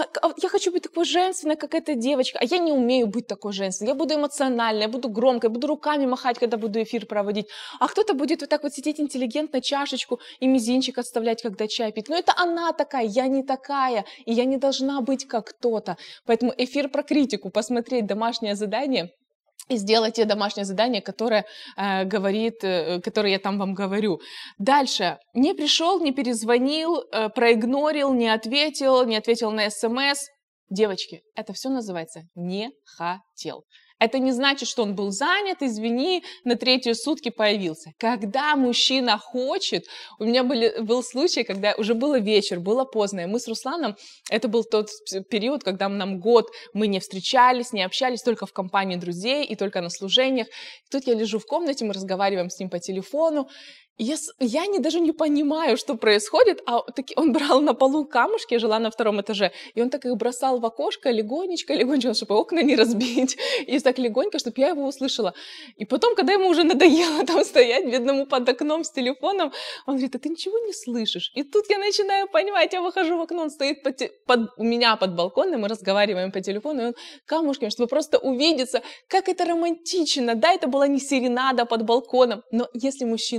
я хочу быть такой женственной, как эта девочка, а я не умею быть такой женственной, я буду эмоциональной, я буду громкой, я буду руками махать, когда буду эфир проводить, а кто-то будет вот так вот сидеть интеллигентно, чашечку и мизинчик отставлять, когда чай пить. Но это она такая, я не такая, и я не должна быть как кто-то. Поэтому эфир про критику, посмотреть домашнее задание, и сделайте домашнее задание, которое которое я там вам говорю. Дальше. Не пришел, не перезвонил, проигнорил, не ответил на СМС. Девочки, это все называется «не хотел». Это не значит, что он был занят, извини, на третьи сутки появился. Когда мужчина хочет, у меня был случай, когда уже было вечер, было поздно, и мы с Русланом, это был тот период, когда нам год мы не встречались, не общались, только в компании друзей и только на служениях. И тут я лежу в комнате, мы разговариваем с ним по телефону, и я даже не понимаю, что происходит, а он брал на полу камушки, я жила на 2-м этаже, и он так их бросал в окошко легонечко, чтобы окна не разбить, и так легонько, чтобы я его услышала. И потом, когда ему уже надоело там стоять, бедному под окном с телефоном, он говорит, а ты ничего не слышишь? И тут я начинаю понимать, я выхожу в окно, он стоит у меня под балконом, мы разговариваем по телефону, и он камушками, чтобы просто увидеться, как это романтично. Да, это была не серенада под балконом, но если мужчина хочет,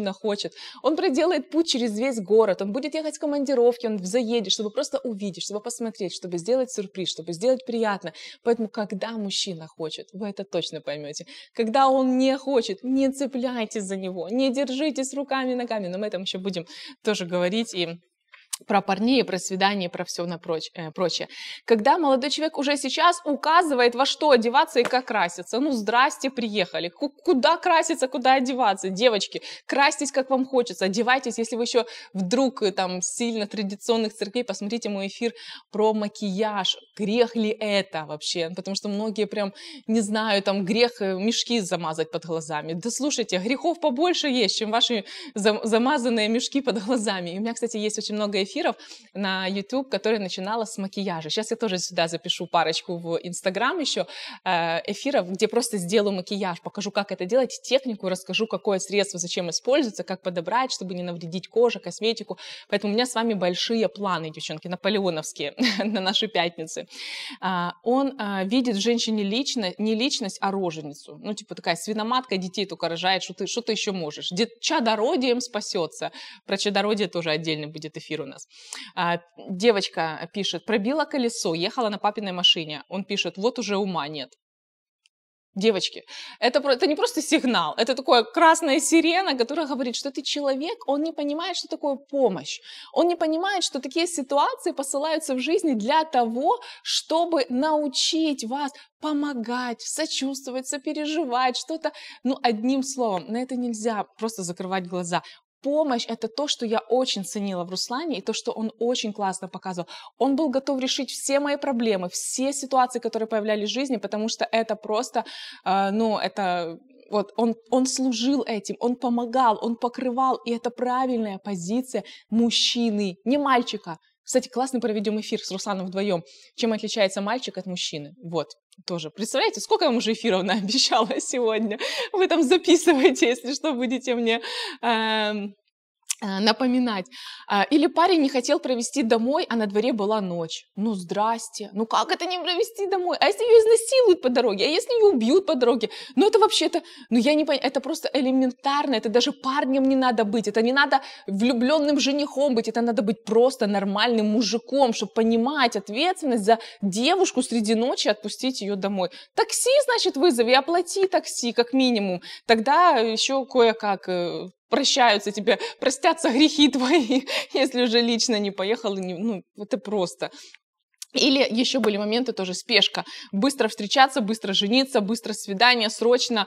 хочет. Он проделает путь через весь город, он будет ехать в командировки, он заедет, чтобы просто увидеть, чтобы посмотреть, чтобы сделать сюрприз, чтобы сделать приятно. Поэтому, когда мужчина хочет, вы это точно поймете. Когда он не хочет, не цепляйтесь за него, не держитесь руками и ногами. Но мы этом еще будем тоже говорить и про парней, про свидания, про все прочее. Когда молодой человек уже сейчас указывает, во что одеваться и как краситься. Ну, здрасте, приехали. Куда краситься, куда одеваться? Девочки, красьтесь, как вам хочется. Одевайтесь, если вы еще вдруг там сильно традиционных церквей, посмотрите мой эфир про макияж. Грех ли это вообще? Потому что многие прям, не знаю, там грех мешки замазать под глазами. Да слушайте, грехов побольше есть, чем ваши замазанные мешки под глазами. И у меня, кстати, есть очень много эфиров на YouTube, которые начинала с макияжа. Сейчас я тоже сюда запишу парочку в Instagram еще эфиров, где просто сделаю макияж, покажу, как это делать, технику, расскажу, какое средство, зачем используется, как подобрать, чтобы не навредить коже, косметику. Поэтому у меня с вами большие планы, девчонки, наполеоновские на наши пятницы. Он видит в женщине не личность, а роженицу. Ну, типа такая свиноматка, детей только рожает, что ты еще можешь. Чадородием спасется. Про чадородие тоже отдельный будет эфир у нас. Девочка пишет, пробила колесо, ехала на папиной машине. Он пишет, вот уже ума нет. Девочки, это не просто сигнал, это такая красная сирена, которая говорит, что ты человек, он не понимает, что такое помощь. Он не понимает, что такие ситуации посылаются в жизни для того, чтобы научить вас помогать, сочувствовать, сопереживать, что-то. Ну, одним словом, на это нельзя просто закрывать глаза. Помощь – это то, что я очень ценила в Руслане, и то, что он очень классно показывал. Он был готов решить все мои проблемы, все ситуации, которые появлялись в жизни, потому что это просто, вот он служил этим, он помогал, он покрывал, и это правильная позиция мужчины, не мальчика. Кстати, классно проведем эфир с Русланом вдвоем. Чем отличается мальчик от мужчины? Вот, тоже. Представляете, сколько я вам уже эфиров наобещала сегодня? Вы там записывайте, если что, будете мне напоминать. Или парень не хотел провести домой, а на дворе была ночь. Ну, здрасте. Ну, как это не провести домой? А если ее изнасилуют по дороге? А если ее убьют по дороге? Ну, это вообще-то, ну, я не понимаю, это просто элементарно. Это даже парнем не надо быть. Это не надо влюбленным женихом быть. Это надо быть просто нормальным мужиком, чтобы понимать ответственность за девушку среди ночи, отпустить ее домой. Такси, значит, вызови, оплати такси, как минимум. Тогда еще кое-как прощаются тебе, простятся грехи твои, если уже лично не поехал, ну, это просто. Или еще были моменты тоже спешка. Быстро встречаться, быстро жениться, быстро свидание, срочно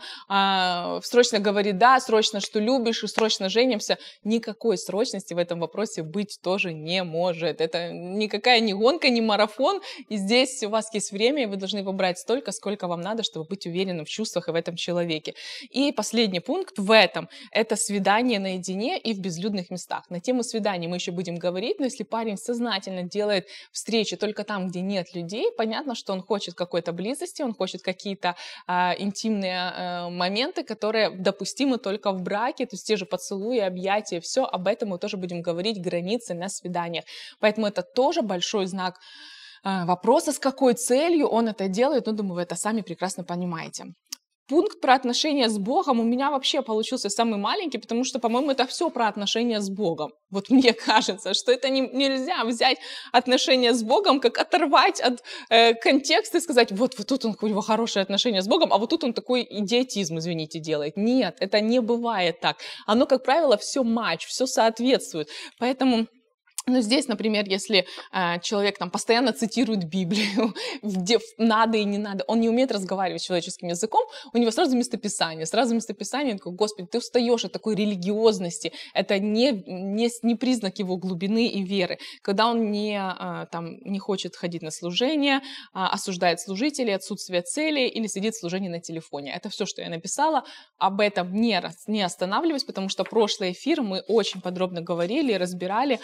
говорить да, срочно что любишь и срочно женимся. Никакой срочности в этом вопросе быть тоже не может. Это никакая не гонка, не марафон. И здесь у вас есть время, и вы должны его брать столько, сколько вам надо, чтобы быть уверенным в чувствах и в этом человеке. И последний пункт в этом – это свидание наедине и в безлюдных местах. На тему свиданий мы еще будем говорить, но если парень сознательно делает встречи только там, где нет людей, понятно, что он хочет какой-то близости, он хочет какие-то интимные моменты, которые допустимы только в браке, то есть те же поцелуи, объятия, все, об этом мы тоже будем говорить, границы на свиданиях. Поэтому это тоже большой знак вопроса, с какой целью он это делает, ну, думаю, вы это сами прекрасно понимаете. Пункт про отношения с Богом у меня вообще получился самый маленький, потому что, по-моему, это все про отношения с Богом. Вот мне кажется, что это нельзя взять отношения с Богом, как оторвать от контекста и сказать, вот тут у него хорошие отношения с Богом, а вот тут он такой идиотизм, извините, делает. Нет, это не бывает так. Оно, как правило, все матч, все соответствует. Поэтому... Ну, здесь, например, если человек там постоянно цитирует Библию, где надо и не надо, он не умеет разговаривать человеческим языком, у него сразу местописание, он такой, Господи, ты устаешь от такой религиозности, это не признак его глубины и веры. Когда он не хочет ходить на служение, осуждает служителей, отсутствие цели или сидит в служении на телефоне. Это все, что я написала, об этом не останавливаюсь, потому что прошлый эфир мы очень подробно говорили и разбирали.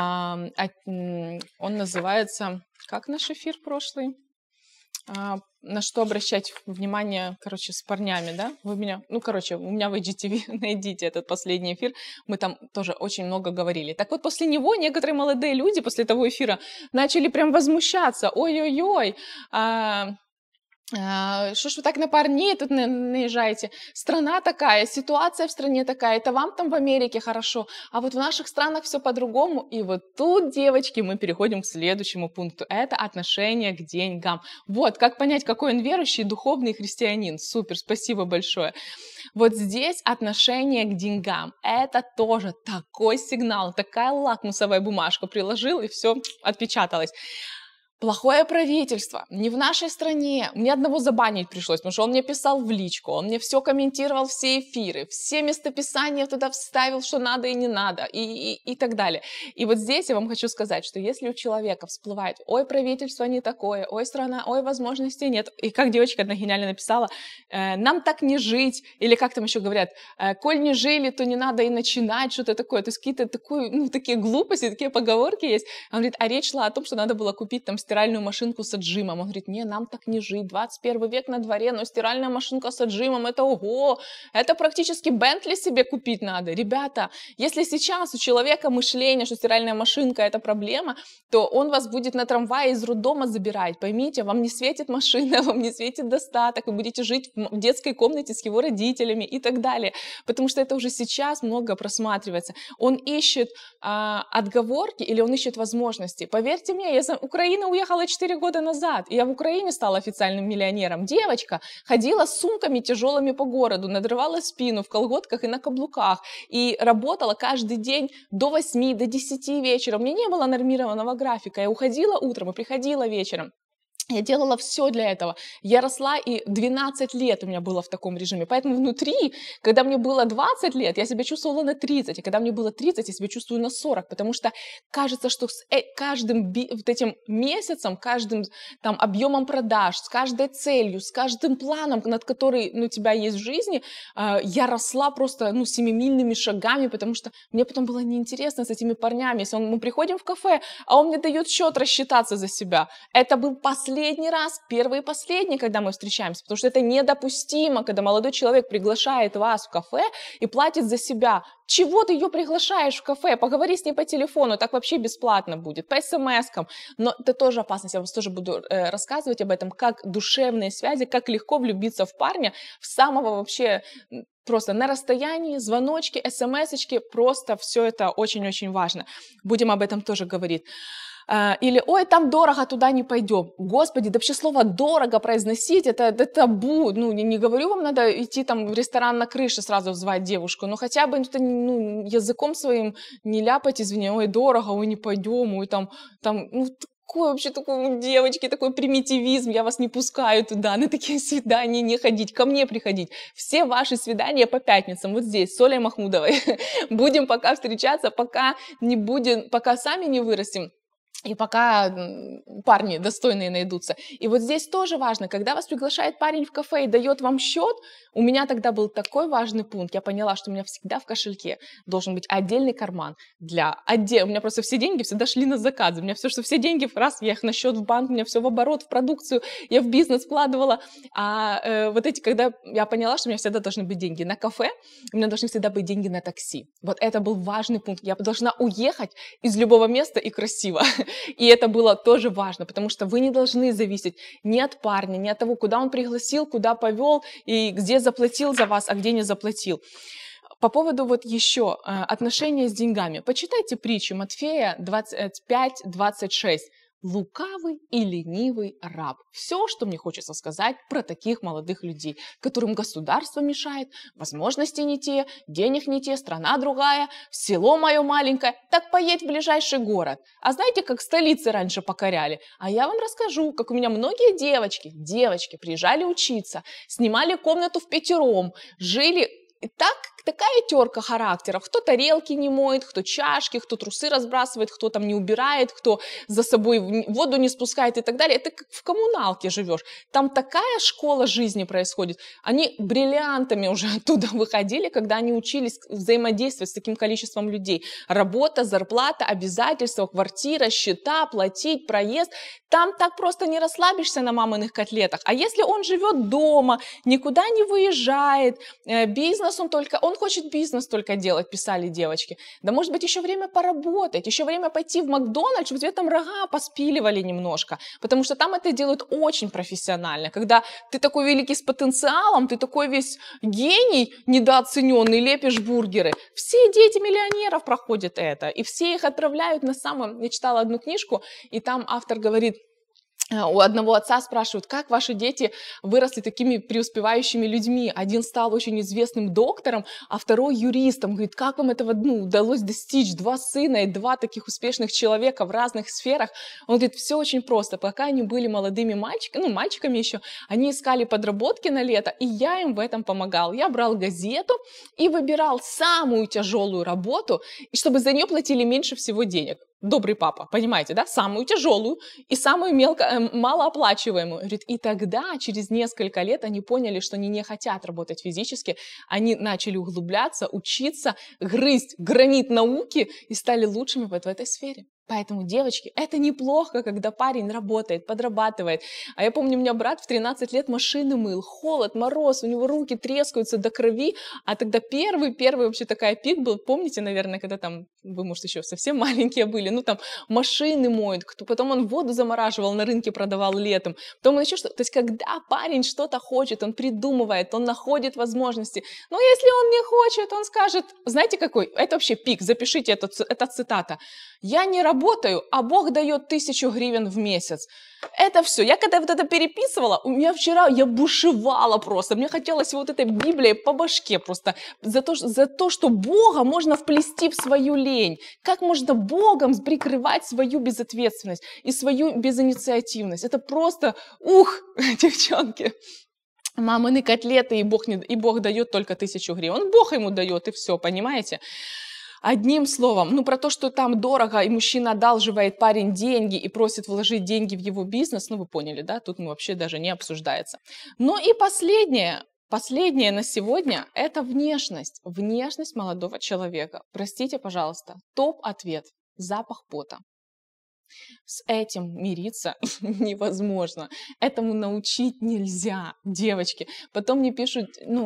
Он называется, как наш эфир прошлый? На что обращать внимание, с парнями, да? У меня в IGTV найдите этот последний эфир, мы там тоже очень много говорили. Так вот, после него некоторые молодые люди после того эфира начали прям возмущаться. Ой-ой-ой, Что ж вы так на парней тут наезжаете? Страна такая, ситуация в стране такая, это вам там в Америке хорошо, а вот в наших странах все по-другому. И вот тут, девочки, мы переходим к следующему пункту. Это отношение к деньгам. Вот, как понять, какой он верующий, духовный христианин. Супер, спасибо большое. Вот здесь отношение к деньгам. Это тоже такой сигнал, такая лакмусовая бумажка. Приложил, и все отпечаталось. Плохое правительство, не в нашей стране. Мне одного забанить пришлось, потому что он мне писал в личку, он мне все комментировал, все эфиры, все местописания туда вставил, что надо и не надо, и так далее. И вот здесь я вам хочу сказать, что если у человека всплывает, ой, правительство не такое, ой, страна, ой, возможностей нет, и как девочка одна гениально написала, нам так не жить, или как там еще говорят, коль не жили, то не надо и начинать, что-то такое, то есть какие-то такие глупости, такие поговорки есть. Он говорит, а речь шла о том, что надо было купить там стиральную машинку с отжимом. Он говорит, не, нам так не жить, 21 век на дворе, но стиральная машинка с отжимом, это ого, это практически Бентли себе купить надо. Ребята, если сейчас у человека мышление, что стиральная машинка это проблема, то он вас будет на трамвае из роддома забирать. Поймите, вам не светит машина, вам не светит достаток, вы будете жить в детской комнате с его родителями и так далее. Потому что это уже сейчас много просматривается. Он ищет отговорки или он ищет возможности. Поверьте мне, Украина уехала 4 года назад, и я в Украине стала официальным миллионером. Девочка ходила с сумками тяжелыми по городу, надрывала спину в колготках и на каблуках, и работала каждый день до 8, до 10 вечера. У меня не было нормированного графика, я уходила утром и приходила вечером. Я делала все для этого. Я росла, и 12 лет у меня было в таком режиме. Поэтому внутри, когда мне было 20 лет, я себя чувствовала на 30. И когда мне было 30, я себя чувствую на 40. Потому что кажется, что с каждым вот этим месяцем, каждым там объемом продаж, с каждой целью, с каждым планом, над который у тебя есть в жизни, я росла просто семимильными шагами, потому что мне потом было неинтересно с этими парнями. Если мы приходим в кафе, а он мне дает счет рассчитаться за себя. Это был последний раз, первый и последний, когда мы встречаемся, потому что это недопустимо, когда молодой человек приглашает вас в кафе и платит за себя. Чего ты ее приглашаешь в кафе? Поговори с ней по телефону, так вообще бесплатно будет, по смс-кам. Но это тоже опасность, я вам тоже буду рассказывать об этом, как душевные связи, как легко влюбиться в парня, в самого вообще просто на расстоянии, звоночки, смс-очки, просто все это очень-очень важно. Будем об этом тоже говорить. Или, ой, там дорого, туда не пойдем. Господи, да вообще слово «дорого» произносить, это табу. Не говорю вам, надо идти там в ресторан на крыше сразу звать девушку, но хотя бы языком своим не ляпать, извини, ой, дорого, ой, не пойдем, ой, такой девочки, такой примитивизм, я вас не пускаю туда, на такие свидания не ходить, ко мне приходить. Все ваши свидания по пятницам, вот здесь, с Олей Махмудовой. Будем пока встречаться, пока сами не вырастем. И пока парни достойные найдутся. И вот здесь тоже важно, когда вас приглашает парень в кафе и дает вам счет, у меня тогда был такой важный пункт, я поняла, что у меня всегда в кошельке должен быть отдельный карман у меня просто все деньги всегда шли на заказы, у меня все деньги, я их на счет в банк, у меня все в оборот, в продукцию, я в бизнес вкладывала, когда я поняла, что у меня всегда должны быть деньги на кафе, у меня должны всегда быть деньги на такси. Вот это был важный пункт, я должна уехать из любого места и красиво. И это было тоже важно, потому что вы не должны зависеть ни от парня, ни от того, куда он пригласил, куда повел, и где заплатил за вас, а где не заплатил. По поводу еще отношения с деньгами. Почитайте притчу Матфея 25-26. Лукавый и ленивый раб. Все, что мне хочется сказать про таких молодых людей, которым государство мешает, возможности не те, денег не те, страна другая, село мое маленькое, так поедь в ближайший город. А знаете, как столицы раньше покоряли? А я вам расскажу, как у меня многие девочки приезжали учиться, снимали комнату впятером, жили... И такая терка характеров. Кто тарелки не моет, кто чашки, кто трусы разбрасывает, кто там не убирает, кто за собой воду не спускает и так далее. Это как в коммуналке живешь. Там такая школа жизни происходит. Они бриллиантами уже оттуда выходили, когда они учились взаимодействовать с таким количеством людей. Работа, зарплата, обязательства, квартира, счета, платить, проезд. Там так просто не расслабишься на маминых котлетах. А если он живет дома, никуда не выезжает, бизнес он хочет бизнес только делать, писали девочки. Да может быть еще время поработать, еще время пойти в Макдональдс, чтобы тебе там рога поспиливали немножко, потому что там это делают очень профессионально. Когда ты такой великий с потенциалом, ты такой весь гений недооцененный, лепишь бургеры. Все дети миллионеров проходят это, и все их отправляют на самом... Я читала одну книжку, и там автор говорит, у одного отца спрашивают, как ваши дети выросли такими преуспевающими людьми. Один стал очень известным доктором, а второй юристом. Говорит, как вам этого удалось достичь? 2 сына и 2 таких успешных человека в разных сферах. Он говорит, все очень просто. Пока они были молодыми мальчиками еще, они искали подработки на лето, и я им в этом помогал. Я брал газету и выбирал самую тяжелую работу, и чтобы за нее платили меньше всего денег. Добрый папа, понимаете, да? Самую тяжелую и самую малооплачиваемую. Говорит, и тогда, через несколько лет, они поняли, что они не хотят работать физически. Они начали углубляться, учиться, грызть гранит науки и стали лучшими вот в этой сфере. Поэтому, девочки, это неплохо, когда парень работает, подрабатывает. А я помню, у меня брат в 13 лет машины мыл, холод, мороз, у него руки трескаются до крови. А тогда первый вообще такая пик был, помните, наверное, когда там, вы, может, еще совсем маленькие были, ну там машины моют, потом он воду замораживал, на рынке продавал летом, потом он еще что-то. То есть, когда парень что-то хочет, он придумывает, он находит возможности. Но если он не хочет, он скажет, знаете какой? Это вообще пик, запишите, это цитата. Я не работаю, а Бог дает 1000 гривен в месяц. Это все. Я когда вот это переписывала, у меня вчера, я бушевала просто. Мне хотелось вот этой Библией по башке просто. За то, что Бога можно вплести в свою лень. Как можно Богом прикрывать свою безответственность и свою безинициативность. Это просто, девчонки. Мамины котлеты, и Бог дает только 1000 гривен. Бог ему дает, и все, понимаете? Одним словом, про то, что там дорого, и мужчина одалживает парень деньги и просит вложить деньги в его бизнес, вы поняли, да, тут вообще даже не обсуждается. Но и последнее на сегодня – это внешность. Внешность молодого человека. Простите, пожалуйста, топ-ответ – запах пота. С этим мириться невозможно. Этому научить нельзя, девочки. Потом мне пишут,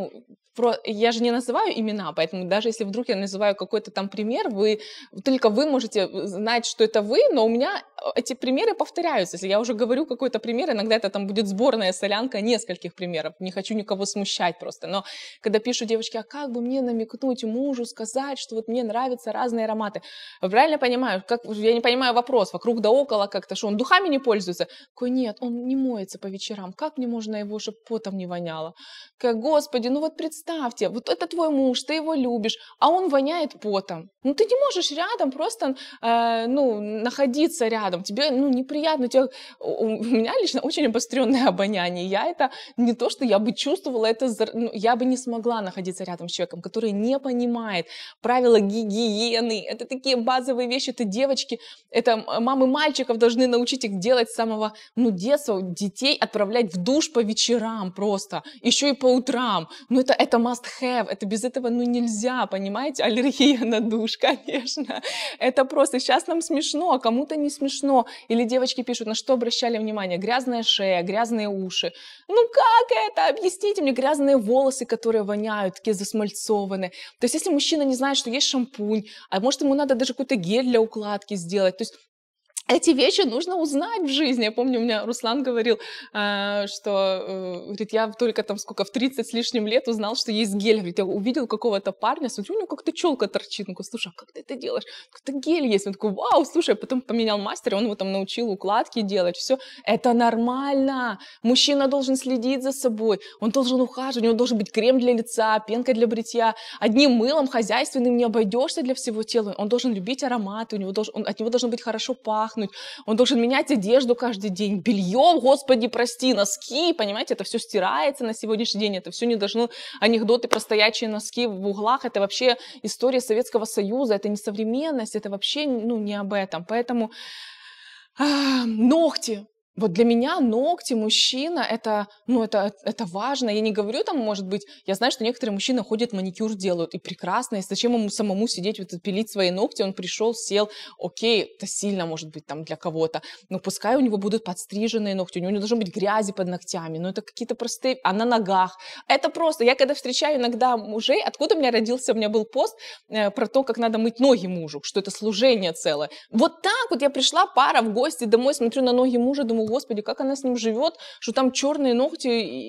я же не называю имена, поэтому даже если вдруг я называю какой-то там пример, только вы можете знать, что это вы, но у меня эти примеры повторяются. Если я уже говорю какой-то пример, иногда это там будет сборная солянка нескольких примеров. Не хочу никого смущать просто. Но когда пишут девочки, а как бы мне намекнуть мужу, сказать, что вот мне нравятся разные ароматы? Вы правильно понимаю? Я не понимаю вопрос. Вокруг да около как-то, что он духами не пользуется? Какой нет, он не моется по вечерам. Как мне можно его, чтобы потом не воняло? Господи, представьте, вот это твой муж, ты его любишь, а он воняет потом. Ты не можешь рядом просто, находиться рядом. Тебе, неприятно. У меня лично очень обостренное обоняние. Это не то, что я бы чувствовала это, я бы не смогла находиться рядом с человеком, который не понимает правила гигиены. Это такие базовые вещи, это девочки, это мамы мальчиков должны научить их делать с самого, детства, детей отправлять в душ по вечерам просто, еще и по утрам. Это must have, это без этого, нельзя, понимаете? Аллергия на душ, конечно. Это просто, сейчас нам смешно, а кому-то не смешно. Или девочки пишут, на что обращали внимание? Грязная шея, грязные уши. Как это? Объясните мне, грязные волосы, которые воняют, такие засмальцованные. То есть, если мужчина не знает, что есть шампунь, а может, ему надо даже какой-то гель для укладки сделать, то есть, эти вещи нужно узнать в жизни. Я помню, у меня Руслан говорил, что говорит, я только в 30 с лишним лет узнал, что есть гель. Говорит, я увидел какого-то парня, смотрю, у него как-то челка торчит. Он говорит, слушай, а как ты это делаешь? Как-то гель есть. Он такой, вау, слушай, потом поменял мастера, он его там научил укладки делать. Все, это нормально. Мужчина должен следить за собой, он должен ухаживать, у него должен быть крем для лица, пенка для бритья. Одним мылом хозяйственным не обойдешься для всего тела. Он должен любить ароматы, от него должно быть хорошо пахнуть. Он должен менять одежду каждый день, белье, господи, прости, носки, понимаете, это все стирается на сегодняшний день, это все не должно, анекдоты про стоячие носки в углах, это вообще история Советского Союза, это не современность, это вообще, не об этом, поэтому ногти. Вот для меня ногти мужчина это важно. Я не говорю там, может быть, я знаю, что некоторые мужчины ходят, маникюр делают, и прекрасно, и зачем ему самому сидеть, вот, пилить свои ногти, он пришел, сел, окей, это сильно может быть там для кого-то, но пускай у него будут подстриженные ногти, у него не должно быть грязи под ногтями, но это какие-то простые, а на ногах, это просто, я когда встречаю иногда мужей, откуда у меня был пост про то, как надо мыть ноги мужу, что это служение целое. Вот так вот я пришла, пара в гости домой, смотрю на ноги мужа, думаю, Господи, как она с ним живет, что там черные ногти,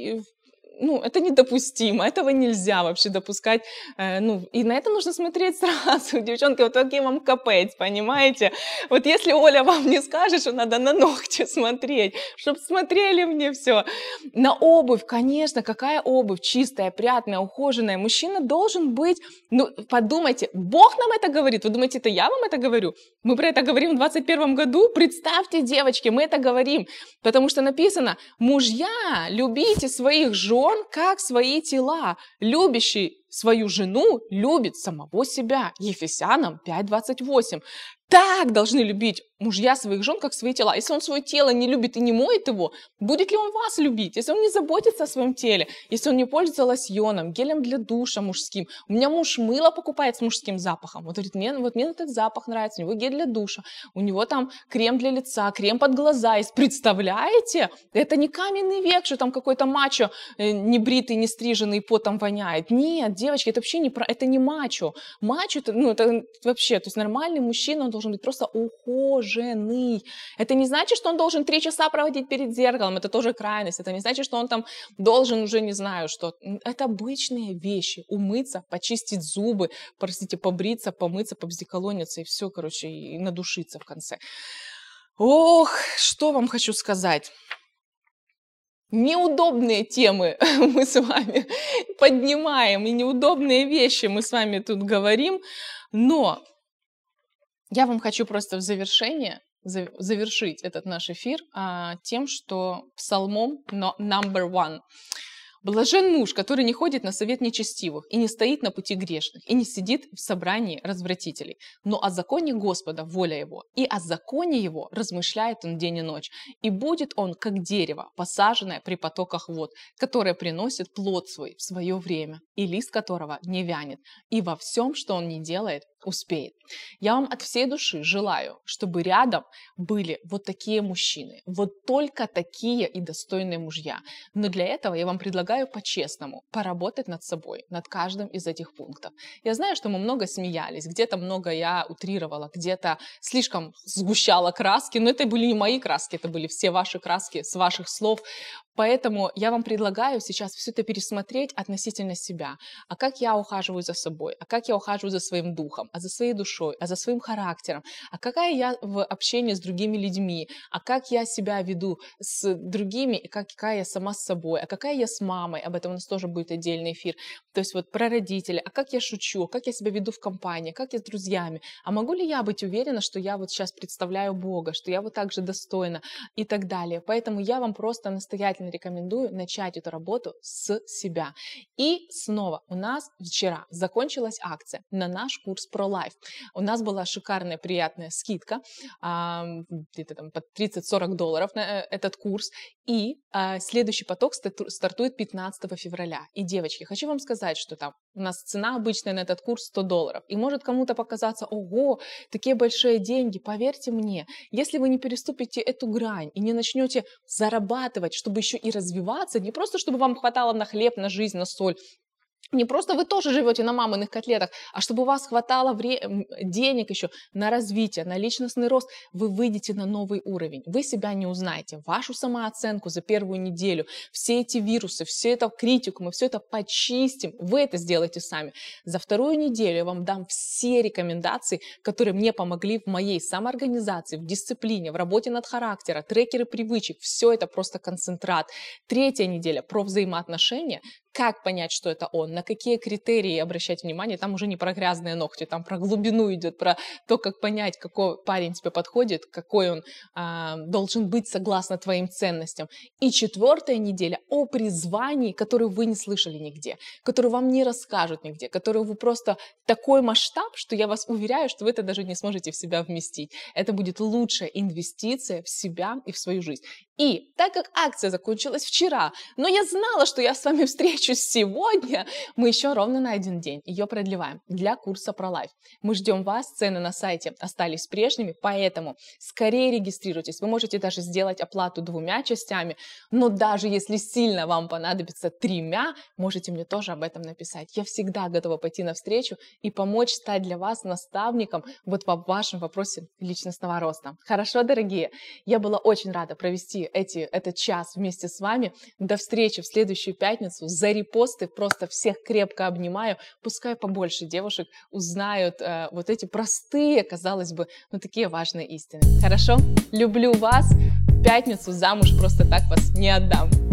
это недопустимо, этого нельзя вообще допускать, и на это нужно смотреть сразу, девчонки, вот такие вам капец, понимаете, вот если Оля вам не скажет, что надо на ногти смотреть, чтобы смотрели мне все, на обувь, конечно, какая обувь, чистая, опрятная, ухоженная, мужчина должен быть, подумайте, Бог нам это говорит, вы думаете, это я вам это говорю? Мы про это говорим в 2021 году, представьте, девочки, мы это говорим, потому что написано, мужья, любите своих жен, как свои тела. Любящий свою жену любит самого себя. Ефесянам 5:28. Так должны любить мужья своих жен, как свои тела. Если он свое тело не любит и не моет его, будет ли он вас любить? Если он не заботится о своем теле, если он не пользуется лосьоном, гелем для душа мужским. У меня муж мыло покупает с мужским запахом. Вот говорит, мне этот запах нравится, у него гель для душа, у него там крем для лица, крем под глаза есть. Представляете? Это не каменный век, что там какой-то мачо небритый, не стриженный, потом воняет. Нет, девочки, это вообще это не мачо. Мачо, это вообще, то есть нормальный мужчина, он должен быть просто ухоженный. Это не значит, что он должен 3 часа проводить перед зеркалом, это тоже крайность. Это не значит, что он там должен уже, не знаю, что. Это обычные вещи. Умыться, почистить зубы, побриться, помыться, побзиколониться и все, короче, и надушиться в конце. Ох, что вам хочу сказать. Неудобные темы мы с вами поднимаем, и неудобные вещи мы с вами тут говорим, но я вам хочу просто в завершение завершить этот наш эфир тем, что псалмом number 1. Блажен муж, который не ходит на совет нечестивых, и не стоит на пути грешных, и не сидит в собрании развратителей, но о законе Господа воля его, и о законе его размышляет он день и ночь, и будет он, как дерево, посаженное при потоках вод, которое приносит плод свой в свое время, и лист которого не вянет, и во всем, что он не делает, успеет. Я вам от всей души желаю, чтобы рядом были вот такие мужчины, вот только такие и достойные мужья. Но для этого я вам предлагаю по-честному поработать над собой, над каждым из этих пунктов. Я знаю, что мы много смеялись, где-то много я утрировала, где-то слишком сгущала краски, но это были не мои краски, это были все ваши краски с ваших слов. Поэтому я вам предлагаю сейчас все это пересмотреть относительно себя. А как я ухаживаю за собой? А как я ухаживаю за своим духом? А за своей душой? А за своим характером? А какая я в общении с другими людьми? А как я себя веду с другими? И какая я сама с собой? А какая я с мамой? Об этом у нас тоже будет отдельный эфир. То есть вот про родителей. А как я шучу? Как я себя веду в компании? Как я с друзьями? А могу ли я быть уверена, что я вот сейчас представляю Бога? Что я вот так же достойна? И так далее. Поэтому я вам просто настоятельно рекомендую начать эту работу с себя. И снова у нас вчера закончилась акция на наш курс Pro Life. У нас была шикарная, приятная скидка, где-то там под $30-40 на этот курс. И следующий поток стартует 15 февраля. И, девочки, хочу вам сказать, что там у нас цена обычная на этот курс $100. И может кому-то показаться, ого, такие большие деньги. Поверьте мне, если вы не переступите эту грань и не начнете зарабатывать, чтобы еще и развиваться, не просто чтобы вам хватало на хлеб, на жизнь, на соль, не просто вы тоже живете на маминых котлетах, а чтобы у вас хватало денег еще на развитие, на личностный рост, вы выйдете на новый уровень. Вы себя не узнаете, вашу самооценку за первую неделю, все эти вирусы, все это критику, мы все это почистим, вы это сделаете сами. За вторую неделю я вам дам все рекомендации, которые мне помогли в моей самоорганизации, в дисциплине, в работе над характером, трекеры привычек, все это просто концентрат. Третья неделя про взаимоотношения, как понять, что это он, на какие критерии обращать внимание, там уже не про грязные ногти, там про глубину идет, про то, как понять, какой парень тебе подходит, какой он должен быть согласно твоим ценностям. И 4-я неделя о призвании, которое вы не слышали нигде, которое вам не расскажут нигде, которое вы просто такой масштаб, что я вас уверяю, что вы это даже не сможете в себя вместить. Это будет лучшая инвестиция в себя и в свою жизнь. И так как акция закончилась вчера, но я знала, что я с вами встречусь сегодня, мы еще ровно на 1 день ее продлеваем для курса ProLife. Мы ждем вас, цены на сайте остались прежними, поэтому скорее регистрируйтесь. Вы можете даже сделать оплату 2 частями, но даже если сильно вам понадобится 3, можете мне тоже об этом написать. Я всегда готова пойти навстречу и помочь стать для вас наставником вот в вашем вопросе личностного роста. Хорошо, дорогие? Я была очень рада провести этот час вместе с вами. До встречи в следующую пятницу. За репосты просто всех крепко обнимаю. Пускай побольше девушек узнают вот эти простые, казалось бы, но такие важные истины. Хорошо? Люблю вас. В пятницу замуж просто так вас не отдам.